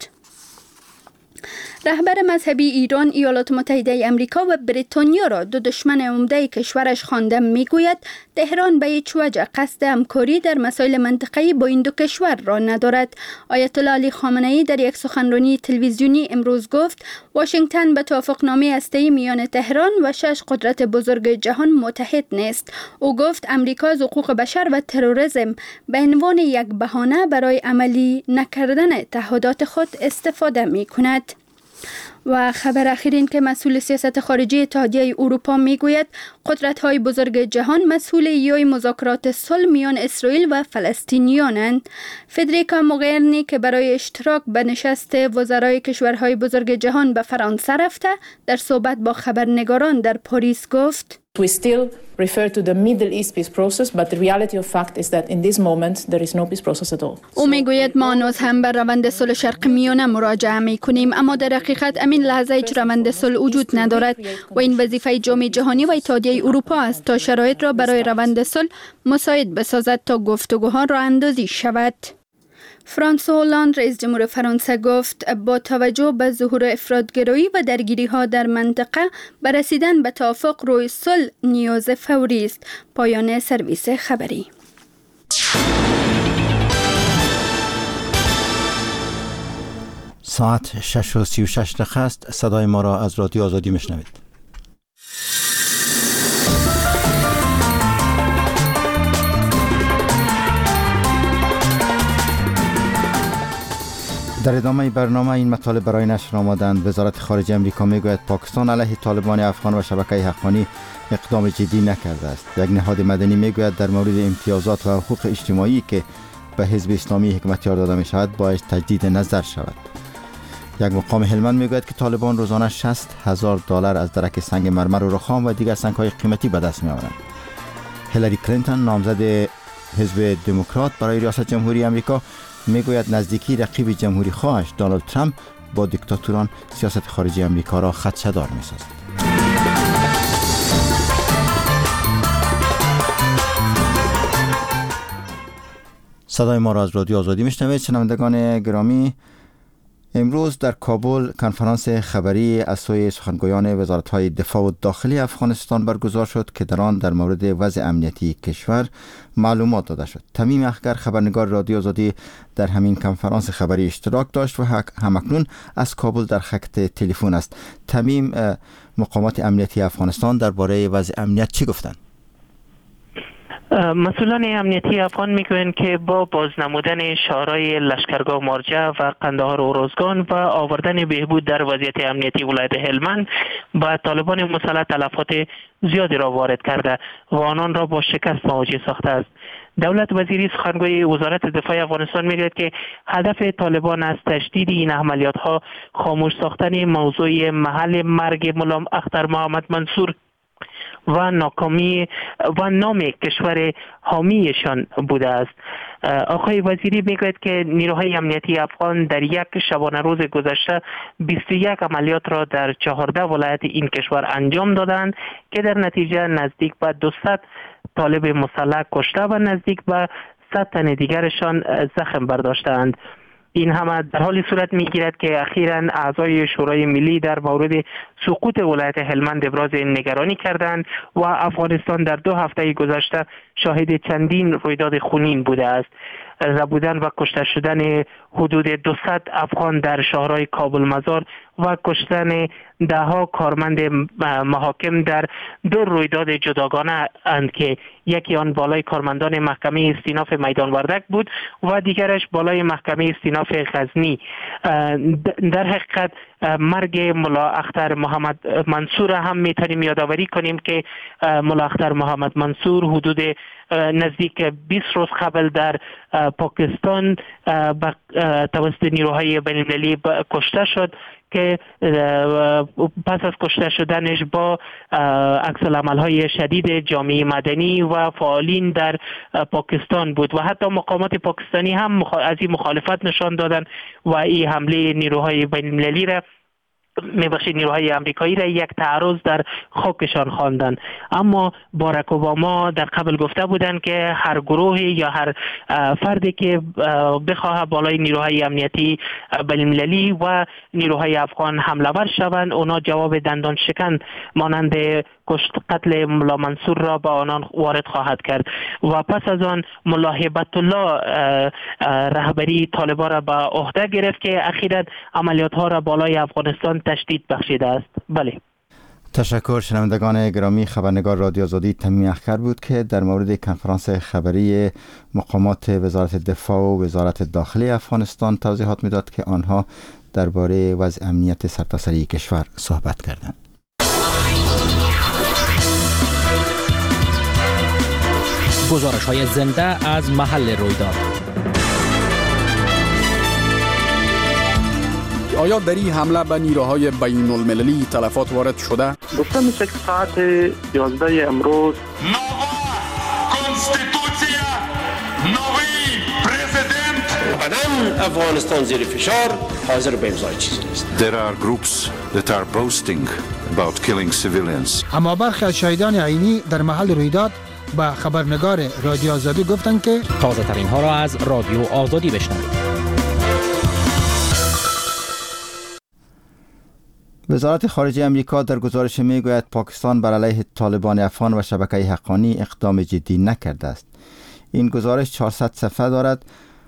رهبر مذهبی ایران، ایالات متحده آمریکا و بریتانیا را دو دشمن عمده کشورش خوانده میگوید تهران به هیچ وجه قصد همکاری در مسائل منطقه‌ای با این دو کشور را ندارد. آیت الله علی خامنه‌ای در یک سخنرانی تلویزیونی امروز گفت واشنگتن به توافقنامه هسته‌ای میان تهران و 6 قدرت بزرگ جهان متحد نیست. او گفت امریکا از حقوق بشر و تروریسم به عنوان یک بهانه برای عملی نکردن تعهدات خود استفاده می‌کند. و خبر اخیر این که مسئول سیاست خارجی اتحادیه اروپا میگوید قدرت‌های بزرگ جهان مسئول ایجاد مذاکرات صلح میان اسرائیل و فلسطینیانند. فدریکا موغرینی که برای اشتراک به نشست وزرای کشورهای بزرگ جهان به فرانسه رفته در صحبت با خبرنگاران در پاریس گفت We still refer to the Middle East peace process, but the reality of fact is that in this moment there is no peace process at all. او میگوید ما هنوز هم بر روند صلح شرق میانه مراجعه میکنیم، اما در حقیقت امین لحظه هیچ روند صلح وجود ندارد و این وظیفه جامعه جهانی و اتحادیه اروپا است تا شرایط را برای روند صلح مساعد بسازد تا گفتگوها راه اندازی شود. فرانسوا هلند رئیس جمهور فرانسه گفت با توجه به ظهور افراطگرایی و درگیری‌ها در منطقه به رسیدن به توافق روی صلح نیاز فوری است. پایان سرویس خبری. ساعت 6:36 است. صدای ما را از رادیو آزادی میشنوید. در ادامه برنامه این مطالب برای نشر آمدند. وزارت خارجه امریکا میگوید پاکستان علیه طالبان افغان و شبکه حقانی اقدام جدی نکرده است. یک نهاد مدنی میگوید در مورد امتیازات و حقوق اجتماعی که به حزب اسلامی حکمتیار داده می شود باید تجدید نظر شود. یک مقام هلمند میگوید که طالبان روزانه $60,000 از درک سنگ مرمر و رخام و دیگر سنگ‌های قیمتی به دست می‌آورند. هیلاری کلینتون نامزد حزب دموکرات برای ریاست جمهوری آمریکا میگوید نزدیکی رقیب جمهوری خواهش دونالد ترامپ با دیکتاتوران سیاست خارجی آمریکا را خدشه‌دار می‌سازد. صدای ما را از رادیو آزادی میشنوید. شنوندگان گرامی، امروز در کابل کنفرانس خبری از سوی سخنگویان وزارت‌های دفاع و داخلی افغانستان برگزار شد که در آن در مورد وضع امنیتی کشور معلومات داده شد. تمیم اخگر خبرنگار رادیو آزادی در همین کنفرانس خبری اشتراک داشت و همکنون از کابل در خط تلفن است. تمیم، مقامات امنیتی افغانستان درباره وضع امنیت چی گفتند؟ مسئولان امنیتی افغان میگویند که با بازنمودن شعارهای لشکرگاه مارجه و قندهار و روزگان و آوردن بهبود در وضعیت امنیتی ولایت هلمند با طالبان مسلح تلفات زیادی را وارد کرده و آنان را با شکست مواجه ساخته است. دولت وزیری سخنگوی وزارت دفاع افغانستان میگوید که هدف طالبان از تشدید این عملیات‌ها خاموش ساختن موضوع محل مرگ ملا اختر محمد منصور و ناکامی و نام کشور حامیشان بوده است. آقای وزیری میگوید که نیروهای امنیتی افغان در یک شبانه روز گذشته 21 عملیات را در 14 ولایت این کشور انجام دادند که در نتیجه نزدیک به 200 طالب مسلح کشته و نزدیک به 100 تن دیگرشان زخم برداشتند. این همه در حال صورت میگیرد که اخیراً اعضای شورای ملی در مورد سقوط ولایت هلمند ابراز نگرانی کردند و افغانستان در 2 هفته گذشته شاهد چندین رویداد خونین بوده است. ربودن و کشته شدن حدود 200 افغان در شهرهای کابل مزار و کشتن دهها کارمند محاکم در 2 رویداد جداگانه اند که یکی آن بالای کارمندان محکمه استیناف میدان وردک بود و دیگرش بالای محکمه استیناف غزنی. در حقیقت مرگ ملا اختر محمد منصور هم میتونیم یادآوری کنیم که ملا اختر محمد منصور حدود نزدیک 20 روز قبل در پاکستان توسط نیروهای بین‌المللی کشته شد که پس از کشته شدنش با عکس‌العمل‌های شدید جامعه مدنی و فعالین در پاکستان بود و حتی مقامات پاکستانی هم از این مخالفت نشان دادن و این حمله نیروهای بین‌المللی را نیروهای آمریکایی را یک تعرض در خاکشان خواندند. اما باراک اوباما در قبل گفته بودند که هر گروه یا هر فردی که بخواه بالای نیروهای امنیتی بین‌المللی و نیروهای افغان حمله ور شوند، اونا جواب دندان شکن مانند قتل ملا منصور را به آنان وارد خواهد کرد و پس از آن ملا هیبت الله رهبری طالبان را به عهده گرفت که اخیراً عملیات ها را بالای افغانستان تشدید بخشیده است. بله. تشکر. شنوندگان گرامی، خبرنگار رادیو آزادی تمیم اخکر بود که در مورد کنفرانس خبری مقامات وزارت دفاع و وزارت داخلی افغانستان توضیحات میداد که آنها درباره وضع امنیت سرتاسری کشور صحبت کردند. گزارش‌های زنده از محل رویداد. آیا در این حمله به نیروهای بین المللی تلفات وارد شده؟ گفتم میشه که ساعت 11 امروز افغانستان زیر فشار حاضر به امضای چیزی نیست. There are groups that are boasting about killing civilians. اما برخی از شاهدان عینی در محل رویداد با خبرنگار رادیو آزادی گفتند که تازه ترین ها را از رادیو آزادی بشنوید. وزارت خارجه امریکا در گزارش میگوید پاکستان بر علیه طالبان افغان و شبکه حقانی اقدام جدی نکرده است. این گزارش 400 صفحه دارد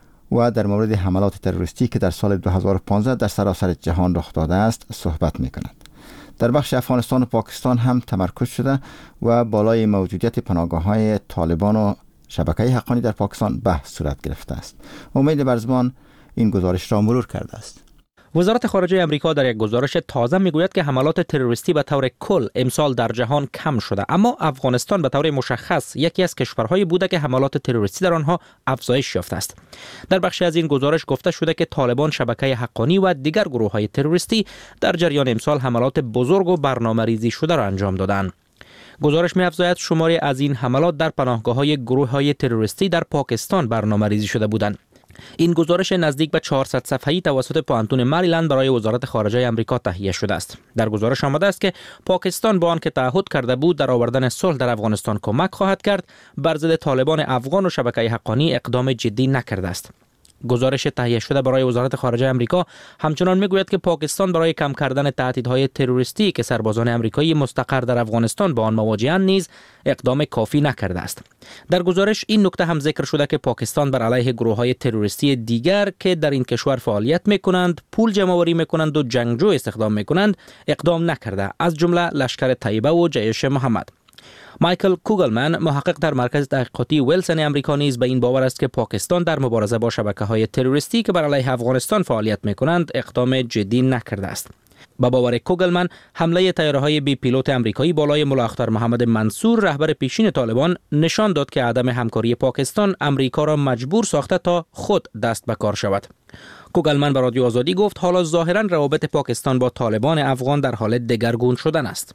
و در مورد حملات تروریستی که در سال 2015 در سراسر جهان رخ داده است صحبت می‌کند. در بخش افغانستان و پاکستان هم تمرکز شده و بالای موجودیت پناهگاه‌های طالبان و شبکه حقانی در پاکستان بحث صورت گرفته است. امید برزمان این گزارش را مرور کرده است. وزارت خارجه امریکا در یک گزارش تازه میگوید که حملات تروریستی به طور کل امسال در جهان کم شده، اما افغانستان به طور مشخص یکی از کشورهایی بوده که حملات تروریستی در آنها افزایش یافته است. در بخشی از این گزارش گفته شده که طالبان، شبکه حقانی و دیگر گروه‌های تروریستی در جریان امسال حملات بزرگ و برنامه‌ریزی شده را انجام دادند. گزارش می‌افزاید شماری از این حملات در پناهگاه‌های گروه‌های تروریستی در پاکستان برنامه‌ریزی شده بودند. این گزارش نزدیک به 400 صفحه‌ای توسط پوانتون مریلند برای وزارت خارجه آمریکا تهیه شده است. در گزارش آمده است که پاکستان با آنکه تعهد کرده بود در آوردن صلح در افغانستان کمک خواهد کرد، بر ضد طالبان افغان و شبکه حقانی اقدام جدی نکرده است. گزارش تهیه شده برای وزارت خارجه آمریکا همچنان میگوید که پاکستان برای کم کردن تهدیدهای تروریستی که سربازان آمریکایی مستقر در افغانستان با آن مواجه‌اند نیز اقدام کافی نکرده است. در گزارش این نکته هم ذکر شده که پاکستان بر علیه گروه‌های تروریستی دیگر که در این کشور فعالیت می‌کنند، پول جمع‌آوری می‌کنند و جنگجو استخدام می‌کنند، اقدام نکرده، از جمله لشکر طیبه و جیش محمد. مایکل کوگلمن، محقق در مرکز تحقیقاتی ویلسن امریکا، نیز به این باور است که پاکستان در مبارزه با شبکه‌های تروریستی که بر علیه افغانستان فعالیت می‌کنند اقدام جدی نکرده است. با باور کوگلمن، حمله طیاره‌های بی پیلوت آمریکایی بالای ملا اختر محمد منصور، رهبر پیشین طالبان، نشان داد که عدم همکاری پاکستان امریکا را مجبور ساخته تا خود دست به کار شود. کوگلمن به رادیو آزادی گفت حالا ظاهراً روابط پاکستان با طالبان افغان در حال دگرگون شدن است.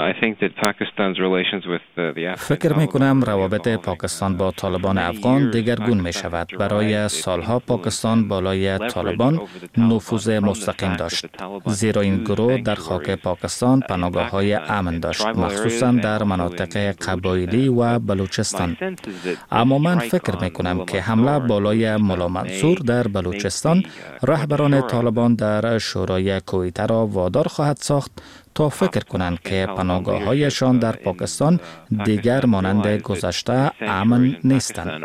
فکر می کنم روابط پاکستان با طالبان افغان دگرگون می شود. برای سالها پاکستان بالای طالبان نفوذ مستقیم داشت، زیرا این گروه در خاک پاکستان پناهگاه‌های امن داشت، مخصوصا در مناطق قبایلی و بلوچستان. اما من فکر می کنم که حمله بالای ملا منصور در بلوچستان رهبران طالبان در شورای کویته را وادار خواهد ساخت تا فکر کنند که پناهگاه‌هایشان در پاکستان دیگر مانند گذشته امن نیستند.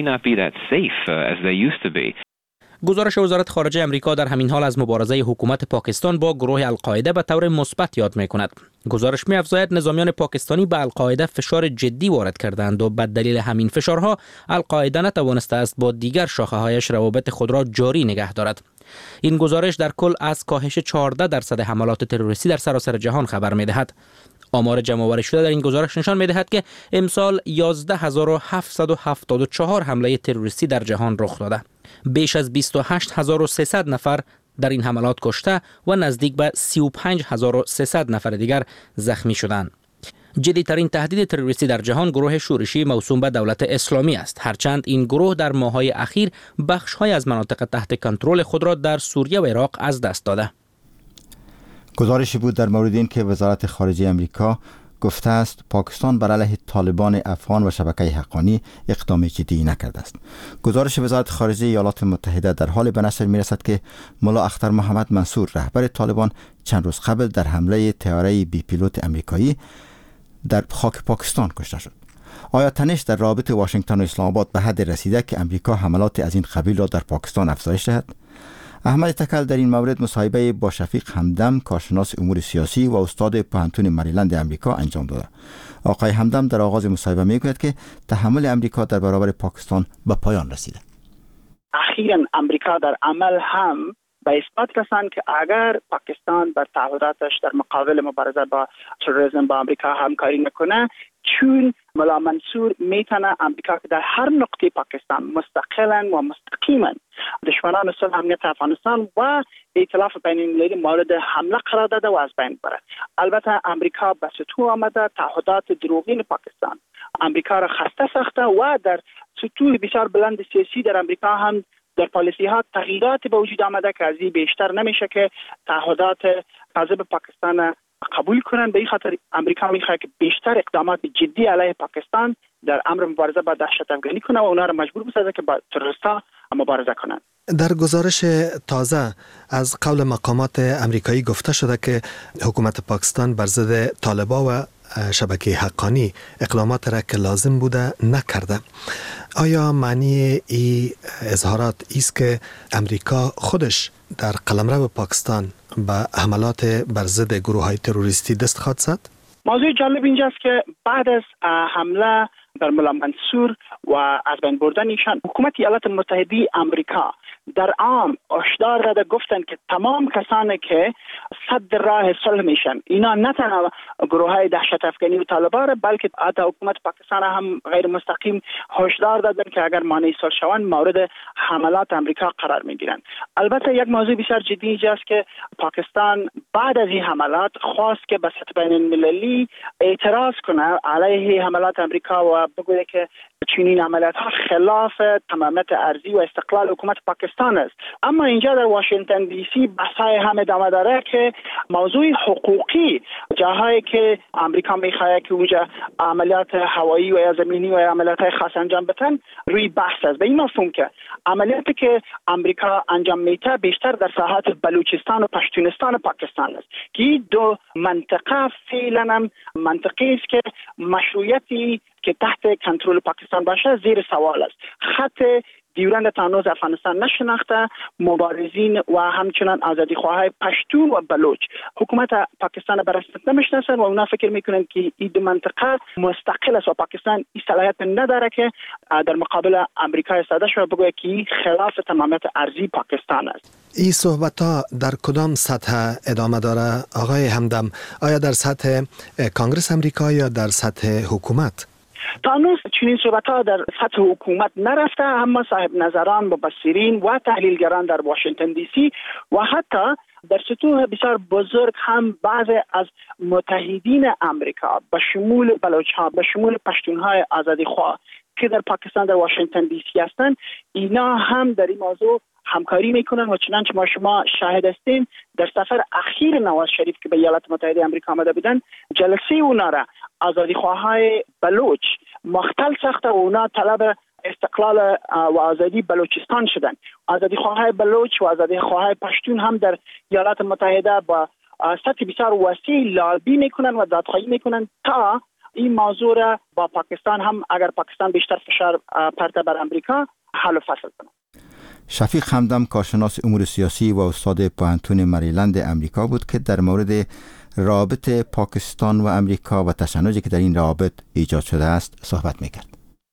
گزارش وزارت خارجه امریکا در همین حال از مبارزه حکومت پاکستان با گروه القاعده به طور مثبت یاد می‌کند. گزارش می‌افزاید نظامیان پاکستانی به القاعده فشار جدی وارد کردند و به دلیل همین فشارها القاعده نتوانسته است با دیگر شاخه‌هایش روابط خود را جاری نگه دارد. این گزارش در کل از کاهش 14% حملات تروریستی در سراسر جهان خبر می‌دهد. آمار جمع‌آوری شده در این گزارش نشان می‌دهد که امسال 11774 حمله تروریستی در جهان رخ داده. بیش از 28300 نفر در این حملات کشته و نزدیک به 35300 نفر دیگر زخمی شدند. جدی‌ترین تهدید تروریستی در جهان گروه شورشی موسوم به دولت اسلامی است، هرچند این گروه در ماه‌های اخیر بخش‌های از مناطق تحت کنترل خود را در سوریه و عراق از دست داده. گزارشی بود در مورد این که وزارت خارجه امریکا گفته است پاکستان بر علیه طالبان افغان و شبکه حقانی اقدام جدی نکرده است. گزارش وزارت خارجه ایالات متحده در حال به نشر می‌رسد که ملا اختر محمد منصور رهبر طالبان چند روز قبل در حمله طیاره بی پیلوت امریکایی در خاک پاکستان کشته شد. آیا تنش در رابطه واشنگتن و اسلام آباد به حد رسیده که امریکا حملات از این قبیل را در پاکستان افزایش دهد؟ احمد تکل در این مورد مصاحبه با شفیق همدم کارشناس امور سیاسی و استاد پوهنتون مریلند امریکا انجام داده. آقای همدم در آغاز مصاحبه میگوید که تحمل امریکا در برابر پاکستان به پایان رسیده. اخیراً امریکا در عمل هم به اثبات رساند که اگر پاکستان بر تعهداتش در مقابل مبارزه با تروریسم با امریکا همکاری نکنه، چون ملا منصور میتونه امریکا که در هر نقطه پاکستان مستقلاً و مستقیما دشمنان صلح امنیت افغانستان و ائتلاف بین المللی مورد حمله قرار داده و از بین بره. البته امریکا به سطوح آمده، تعهدات دروغین پاکستان امریکا را خسته ساخته و در سطوح بسیار بلند سیاسی در امریکا هم در پالیسی ها تغییرات به وجود آمده که از این بیشتر نمیشه که تعهدات کاذب پاکستان قبول کنن. به این خاطر امریکا میخواد که بیشتر اقدامات جدی علیه پاکستان در امر مبارزه با دهشت افغانی کنه و اونا را مجبور بسازه که با تروریستا مبارزه کنن. در گزارش تازه از قول مقامات امریکایی گفته شده که حکومت پاکستان بر ضد طالبان و شبکه حقانی اقدامات را که لازم بوده نکرده. آیا معنی این اظهارات است که امریکا خودش در قلمرو پاکستان به حملات بر ضد گروه‌های تروریستی دست خواهد زد؟ موضوع جالب اینجاست که بعد از حمله بر ملا منصور و از بین بردن ایشان، حکومت ایالات متحده امریکا در عام هشدار داده، گفتن که تمام کسانی که صد راه صلح میشن، اینا نه تنها گروه‌های دهشت افغانی و طالبان بلکه حتی حکومت پاکستان هم غیر مستقیم هشدار دادن که اگر مانع صلح شوند مورد حملات امریکا قرار میگیرن. البته یک موضوع بسیار جدی اینجاست که پاکستان بعد از این حملات خواست که به سطح بین المللی اعتراض کنه علیه حملات امریکا و بگوید که چنین عملیات ها خلاف تمامیت ارضی و استقلال حکومت پاکستان است. اما اینجا در واشنگتن دی سی بحث‌های هم ادامه داره که موضوع حقوقی، جاهایی که امریکا میخواد که اونجا عملیات هوایی و زمینی و عملیات خاص انجام بدن روی بحث است. به این مفهوم که عملیاتی که امریکا انجام میده بیشتر در ساحات بلوچستان و پشتونستان پاکستان است که دو منطقه فعلا هم منطقی است که مشروعیتی که تحت کنترل پاکستان باشه زیر سوال است. خط دیورند تانوز افغانستان نشناخته، مبارزین و همچنان آزادی خواهای پشتون و بلوچ حکومت پاکستان به رسمیت نمیشناسن و اونا فکر میکنن که این دو منطقه مستقل است و پاکستان این صلاحیت نداره که در مقابل امریکا ایستاده شود بگوید که خلاف تمامیت ارضی پاکستان است. این صحبت ها در کدام سطح ادامه داره آقای همدم؟ آیا در سطح کانگرس امریکا یا در سطح حکومت؟ تا هنوز چنین صحبت‌ها در سطح حکومت نرفته، اما صاحب نظران، مبصرین و تحلیلگران در واشنگتن دی سی و حتی در سطوح بسیار بزرگ هم بعض از متحدین امریکا به شمول بلوچ‌ها، به شمول پشتون‌های آزادیخواه که در پاکستان در واشنگتن دی سی هستند، اینا هم در این موضوع همکاری میکنن و چنانچه ما شما شاهد هستین در سفر اخیر نواز شریف که به ایالات متحده آمریکا آمده بودن، جلسه اونا را آزادیخواهای بلوچ مختل ساخته و اونا طلب استقلال و آزادی بلوچستان شدن. آزادیخواهای بلوچ و آزادیخواهای پشتون هم در ایالات متحده با سطح بسیار وسیع لابی میکنن و دادخواهی میکنن تا این موضوع را با پاکستان هم اگر پاکستان بیشتر فشار پرته بر امریکا حل و فصل کنه. شفیق همدم کارشناس امور سیاسی و استاد پوهنتون مریلند امریکا بود که در مورد رابطه پاکستان و امریکا و تشنجی که در این روابط ایجاد شده است صحبت میکرد.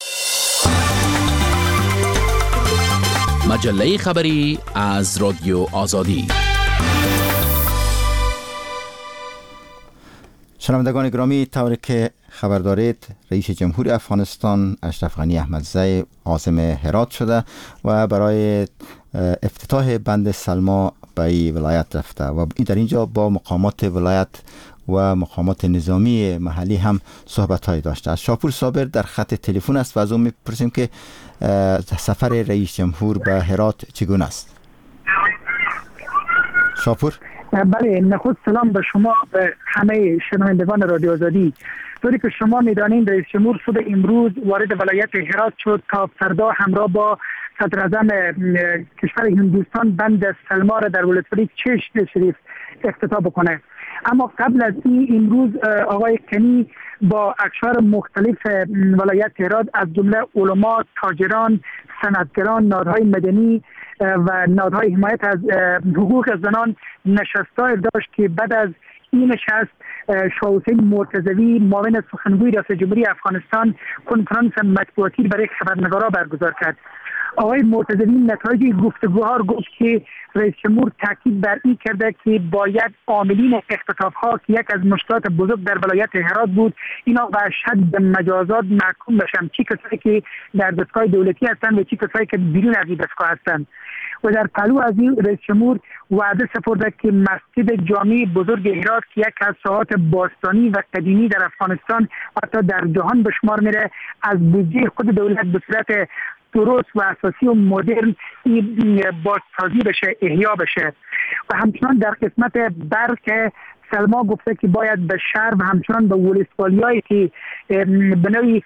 مجله خبری از رادیو آزادی. شنوندگان گرامی، طوری که خبر دارید رئیس جمهور افغانستان اشرف غنی احمدزی عازم هرات شده و برای افتتاح بند سلما به این ولایت رفته و در اینجا با مقامات ولایت و مقامات نظامی محلی هم صحبت‌های داشته. از شاپور صابر در خط تلفن است و از اون می‌پرسیم که سفر رئیس جمهور به هرات چگونه است. شاپور. بله، نخست سلام به شما به همه شنوندگان رادیو آزادی. طوری که شما می‌دانید رئیس جمهور صبح امروز وارد ولایت هرات شد تا فردا همراه با صدر اعظم کشور هندوستان بند سلما را در ولسوالی چشت شریف افتتاح بکنه. اما قبل از این امروز آقای کنی با اقشار مختلف ولایت هرات از جمله علما، تاجران، صنعتگران، نهادهای مدنی و نهادهای حمایت از حقوق زنان نشست‌های داشت که بعد از این نشست شاه حسین مرتضوی معاون سخنگوی ریاست جمهوری افغانستان کنفرانس مطبوعاتی برای خبرنگارا برگزار کرد. آقای مرتضوی نتایج گفتگوها گفت که رئیس جمهور تاکید بر این کرده که باید عاملین اختطاف‌ها که یک از مشکلات بزرگ در ولایت هرات بود اینا به شد مجازات محکوم بشن، چی کسایی که در دستگاه دولتی هستند و چی کسایی که بیرون از این دستگاه هستند. و در پلو از این رئیس جمهور وعده سپرده که مسجد جامع بزرگ هرات که یک از ساحات باستانی و قدیمی در افغانستان حتی در جهان به شمار میره از بودجه خود دولت به صورت درست و اساسی و مدرن بازسازی بشه، احیا بشه. و همچنان در قسمت برق سلما گفته که باید به شهر و همچنان به ولسوالیایی که به نوعی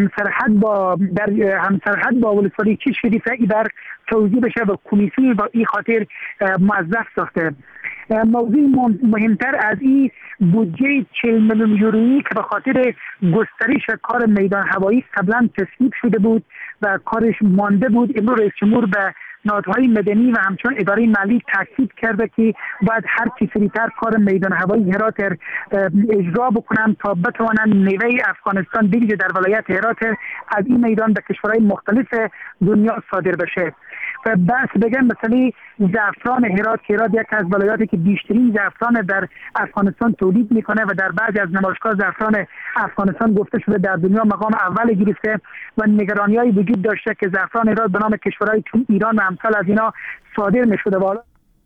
همسرحد با ولسوالی چشت شریف این برق توزیع بشه و کمیسیون با این خاطر موظف ساخته. موضوع مهمتر از این بودجه 40 میلیون یورویی که به خاطر گسترش کار میدان هوایی قبلا تصویب شده بود و کارش مانده بود، امروز رئیس جمهور به نهادهای مدنی و همچنان اداره مالی تاکید کرده که باید هر چه سریعتر کار میدان هوایی هرات اجرا بکنن تا بتوانند میوه افغانستان دیگه در ولایت هرات از این میدان به کشورهای مختلف دنیا صادر بشه. و بس بگم مثلا زعفران هرات که هرات یک از ولایاتی که بیشترین زعفران در افغانستان تولید میکنه و در بعضی از نمایشگاه زعفران افغانستان گفته شده در دنیا مقام اول گرفته و نگرانی‌های وجود داشته که زعفران هرات به نام کشورهای چون ایران و امثال از اینا صادر میشده. والا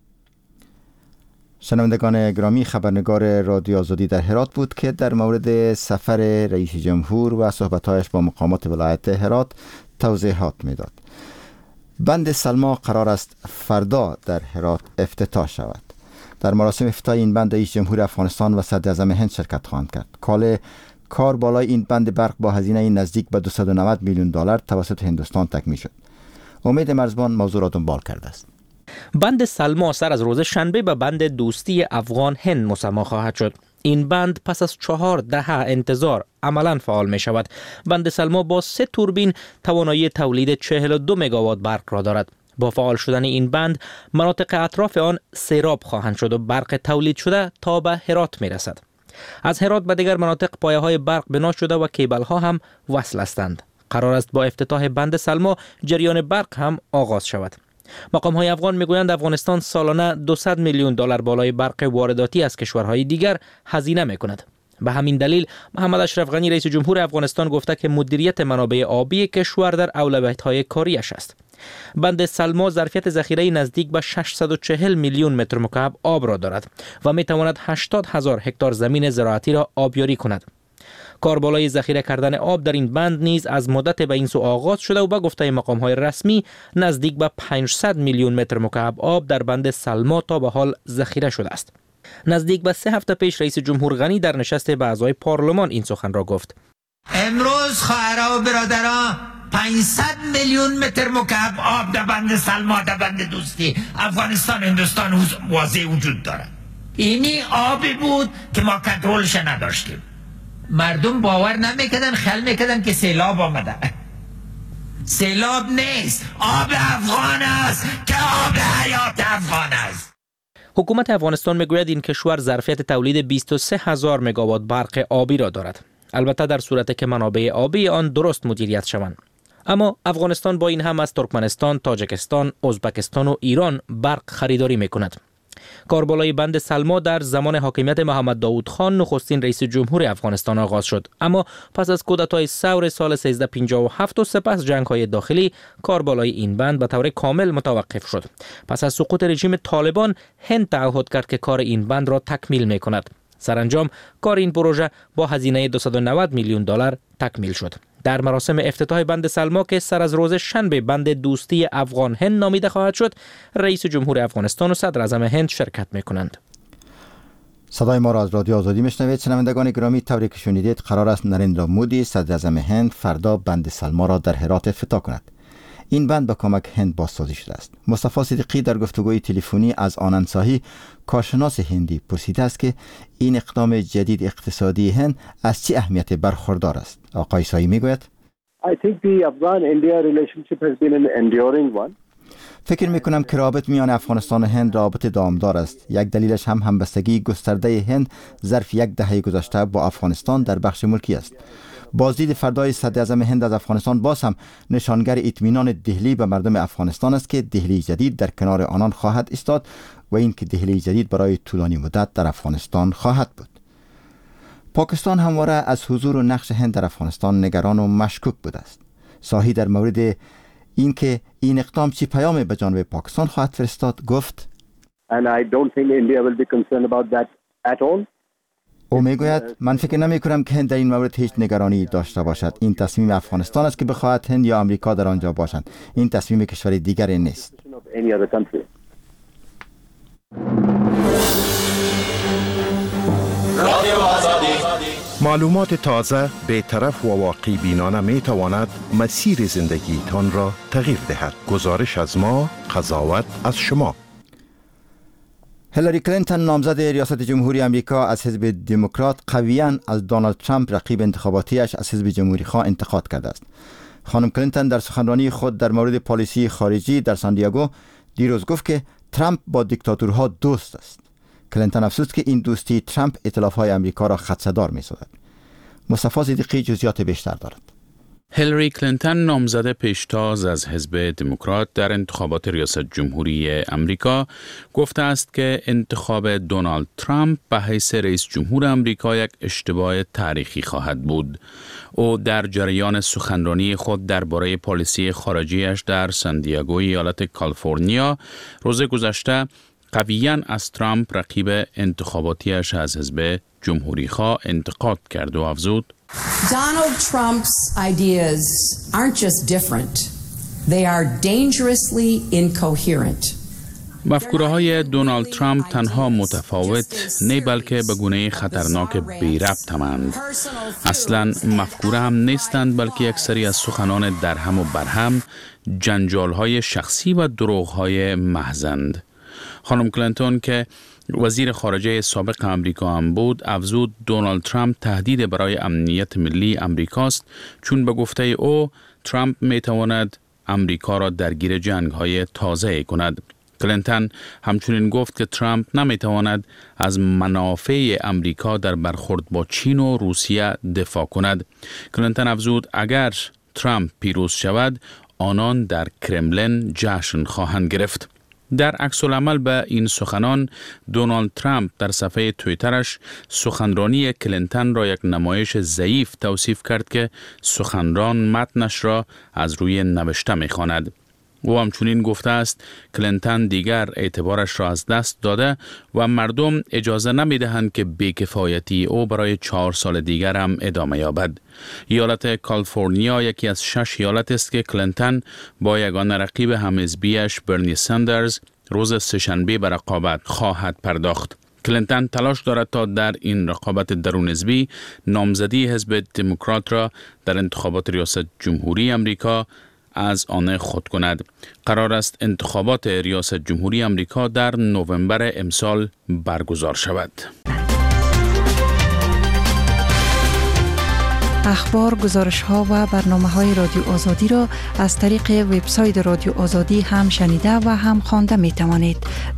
شنوندگان گرامی، خبرنگار رادیو آزادی در هرات بود که در مورد سفر رئیس جمهور و صحبت‌هایش با مقامات ولایت هرات توضیحات میداد. بند سلما قرار است فردا در هرات افتتاح شود. در مراسم افتتاح این بند رئیس جمهور افغانستان و صدر اعظم هند شرکت خواهند کرد. کار بالای این بند برق با هزینه نزدیک به 290 میلیون دلار توسط هندوستان تکمیل شد. امید مرزبان موضوع را دنبال کرده است. بند سلما سر از روز شنبه به بند دوستی افغان هند مسما خواهد شد. این بند پس از 4 دهه انتظار عملاً فعال می شود. بند سلما با 3 توربین توانایی تولید 42 مگاوات برق را دارد. با فعال شدن این بند مناطق اطراف آن سیراب خواهند شد و برق تولید شده تا به هرات می رسد. از هرات به دیگر مناطق پایه های برق بنا شده و کیبل ها هم وصل هستند. قرار است با افتتاح بند سلما جریان برق هم آغاز شود. مقام های افغان میگویند افغانستان سالانه 200 میلیون دلار بالای برق وارداتی از کشورهای دیگر هزینه میکند. به همین دلیل محمد اشرف غنی رئیس جمهور افغانستان گفته که مدیریت منابع آبی کشور در اولویت‌های کاریش است. بند سلما ظرفیت ذخیره نزدیک به 640 میلیون متر مکعب آب را دارد و میتواند 80,000 هکتار زمین زراعتی را آبیاری کند. کار بالای ذخیره کردن آب در این بند نیز از مدت به این سو آغاز شده و به گفته مقام‌های رسمی نزدیک به 500 میلیون متر مکعب آب در بند سلما تا به حال ذخیره شده است. نزدیک به 3 هفته پیش رئیس جمهور غنی در نشست با اعضای پارلمان این سخن را گفت. امروز خواهرها و برادران 500 میلیون متر مکعب آب در بند سلما در بند دوستی افغانستان هندوستان واضح وجود دارد. اینی آبی بود که ما کنترلش نداشتیم. مردم باور نمیکردن، خیال میکردن که سیلاب آمده. سیلاب نیست، آب افغان است که آب حیات افغان است. حکومت افغانستان میگوید این کشور ظرفیت تولید 23,000 مگاوات برق آبی را دارد. البته در صورتی که منابع آبی آن درست مدیریت شوند. اما افغانستان با این هم از ترکمنستان، تاجیکستان، ازبکستان و ایران برق خریداری میکند. کاربالای بند سلما در زمان حاکمیت محمد داوود خان نخستین رئیس جمهور افغانستان آغاز شد، اما پس از کودتای ثور سال 1357 و سپس جنگ‌های داخلی کاربالای این بند به طور کامل متوقف شد. پس از سقوط رژیم طالبان هند تعهد کرد که کار این بند را تکمیل می‌کند. سرانجام کار این پروژه با هزینه 290 میلیون دلار تکمیل شد. در مراسم افتتاح بند سلما که سر از روز شنبه بند دوستی افغان هند نامیده خواهد شد، رئیس جمهور افغانستان و صدر اعظم هند شرکت می‌کنند. صدای ما را از رادیو آزادی میشنوید. شنوندگان گرامی، طوری که شنیدید قرار است نریندرا مودی صدر اعظم هند فردا بند سلما را در هرات افتتاح کند. این بند با کمک هند بازسازی شده است. مصطفی صدیقی در گفتگوی تلفنی از آنند ساهی کارشناس هندی پرسیده است که این اقدام جدید اقتصادی هند از چه اهمیت برخوردار است. آقای ساهی میگوید I think the Afghan-India relationship has been an enduring one. فکر میکنم که رابط میان افغانستان و هند رابط دامدار است. یک دلیلش هم همبستگی گسترده هند ظرف یک دهه گذشته با افغانستان در بخش ملکی است. بازدید فردای صدر اعظم هند از افغانستان باز هم نشانگر اطمینان دهلی به مردم افغانستان است که دهلی جدید در کنار آنان خواهد ایستاد و اینکه دهلی جدید برای طولانی مدت در افغانستان خواهد بود. پاکستان همواره از حضور و نقش هند در افغانستان نگران و مشکوک بوده است. ساهی در مورد اینکه این اقدام چی پیام به جانب پاکستان خواهد فرستاد گفت And I don't think India will be concerned about that at all. او میگوید من فکر نمی کنم که هند در این مورد هیچ نگرانی داشته باشد. این تصمیم افغانستان است که بخواهد هند یا آمریکا در آنجا باشند. این تصمیم کشور دیگری نیست. معلومات تازه، بی‌طرف و واقع بینانه می تواند مسیر زندگی تان را تغییر دهد. گزارش از ما، قضاوت از شما. هیلاری کلینتون نامزد ریاست جمهوری آمریکا از حزب دموکرات قویاً از دونالد ترامپ رقیب انتخاباتیش از حزب جمهوری خواه انتقاد کرده است. خانم کلینتون در سخنرانی خود در مورد پالیسی خارجی در سان دیگو دیروز گفت که ترامپ با دیکتاتورها دوست است. کلینتون افزود که این دوستی ترامپ ائتلاف‌های آمریکا را خدشه‌دار می‌سازد. مصطفی صدیقی جزئیات بیشتر دارد. هیلاری کلینتون نامزد پیشتاز از حزب دموکرات در انتخابات ریاست جمهوری آمریکا گفته است که انتخاب دونالد ترامپ به حیث رئیس جمهور آمریکا یک اشتباه تاریخی خواهد بود. او در جریان سخنرانی خود درباره پالیسی خارجیش در سان دیگو ایالت کالیفرنیا روز گذشته قویاً از ترامپ رقیب انتخاباتیش از حزب جمهوری خواه انتقاد کرد و افزود Donald Trump's ideas aren't just different. They are dangerously incoherent. مفکوره‌های دونالد ترامپ تنها متفاوت نه بلکه به گونه خطرناک بی ربطند. اصلاً مفکوره هم نیستند بلکه یک سری از سخنان درهم و برهم، جنجال‌های شخصی و دروغ‌های محضند. خانم کلینتون که وزیر خارجه سابق آمریکا هم بود افزود دونالد ترامپ تهدید برای امنیت ملی آمریکاست، چون به گفته او ترامپ میتواند آمریکا را درگیر جنگ‌های تازه کند. کلینتون همچنین گفت که ترامپ نمیتواند از منافع آمریکا در برخورد با چین و روسیه دفاع کند. کلینتون افزود اگر ترامپ پیروز شود آنان در کرملین جشن خواهند گرفت. در عکس العمل به این سخنان دونالد ترامپ در صفحه توییترش سخنرانی کلینتون را یک نمایش ضعیف توصیف کرد که سخنران متنش را از روی نوشته می‌خواند. او همچنین گفته است کلینتون دیگر اعتبارش را از دست داده و مردم اجازه نمی‌دهند که بی‌کفایتی او برای 4 سال دیگر هم ادامه یابد. ایالت کالیفرنیا یکی از 6 ایالت است که کلینتون با یگانه رقیب همحزبیش برنی سندرز روز سه‌شنبه به رقابت خواهد پرداخت. کلینتون تلاش دارد تا در این رقابت درون حزبی نامزدی حزب دموکرات را در انتخابات ریاست جمهوری آمریکا از آن خود کند. قرار است انتخابات ریاست جمهوری آمریکا در نوامبر امسال برگزار شود. اخبار، گزارش‌ها و برنامه‌های رادیو آزادی را از طریق وبسایت رادیو آزادی هم شنیده و هم خوانده می‌توانید.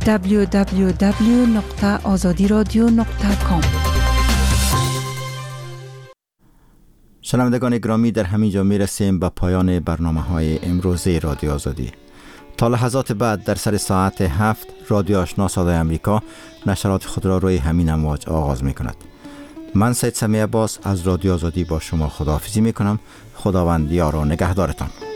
www.azadiradio.com. شنوندگان گرامی، در همین جا میرسیم به پایان برنامه‌های امروزه رادیو آزادی. تا لحظات بعد در سر ساعت 7 رادیو آشنا صدای امریکا نشرات خود را روی همین امواج آغاز می کند. من سید سمیع عباس از رادیو آزادی با شما خداحافظی می کنم. خداوند یار و نگهدارتان.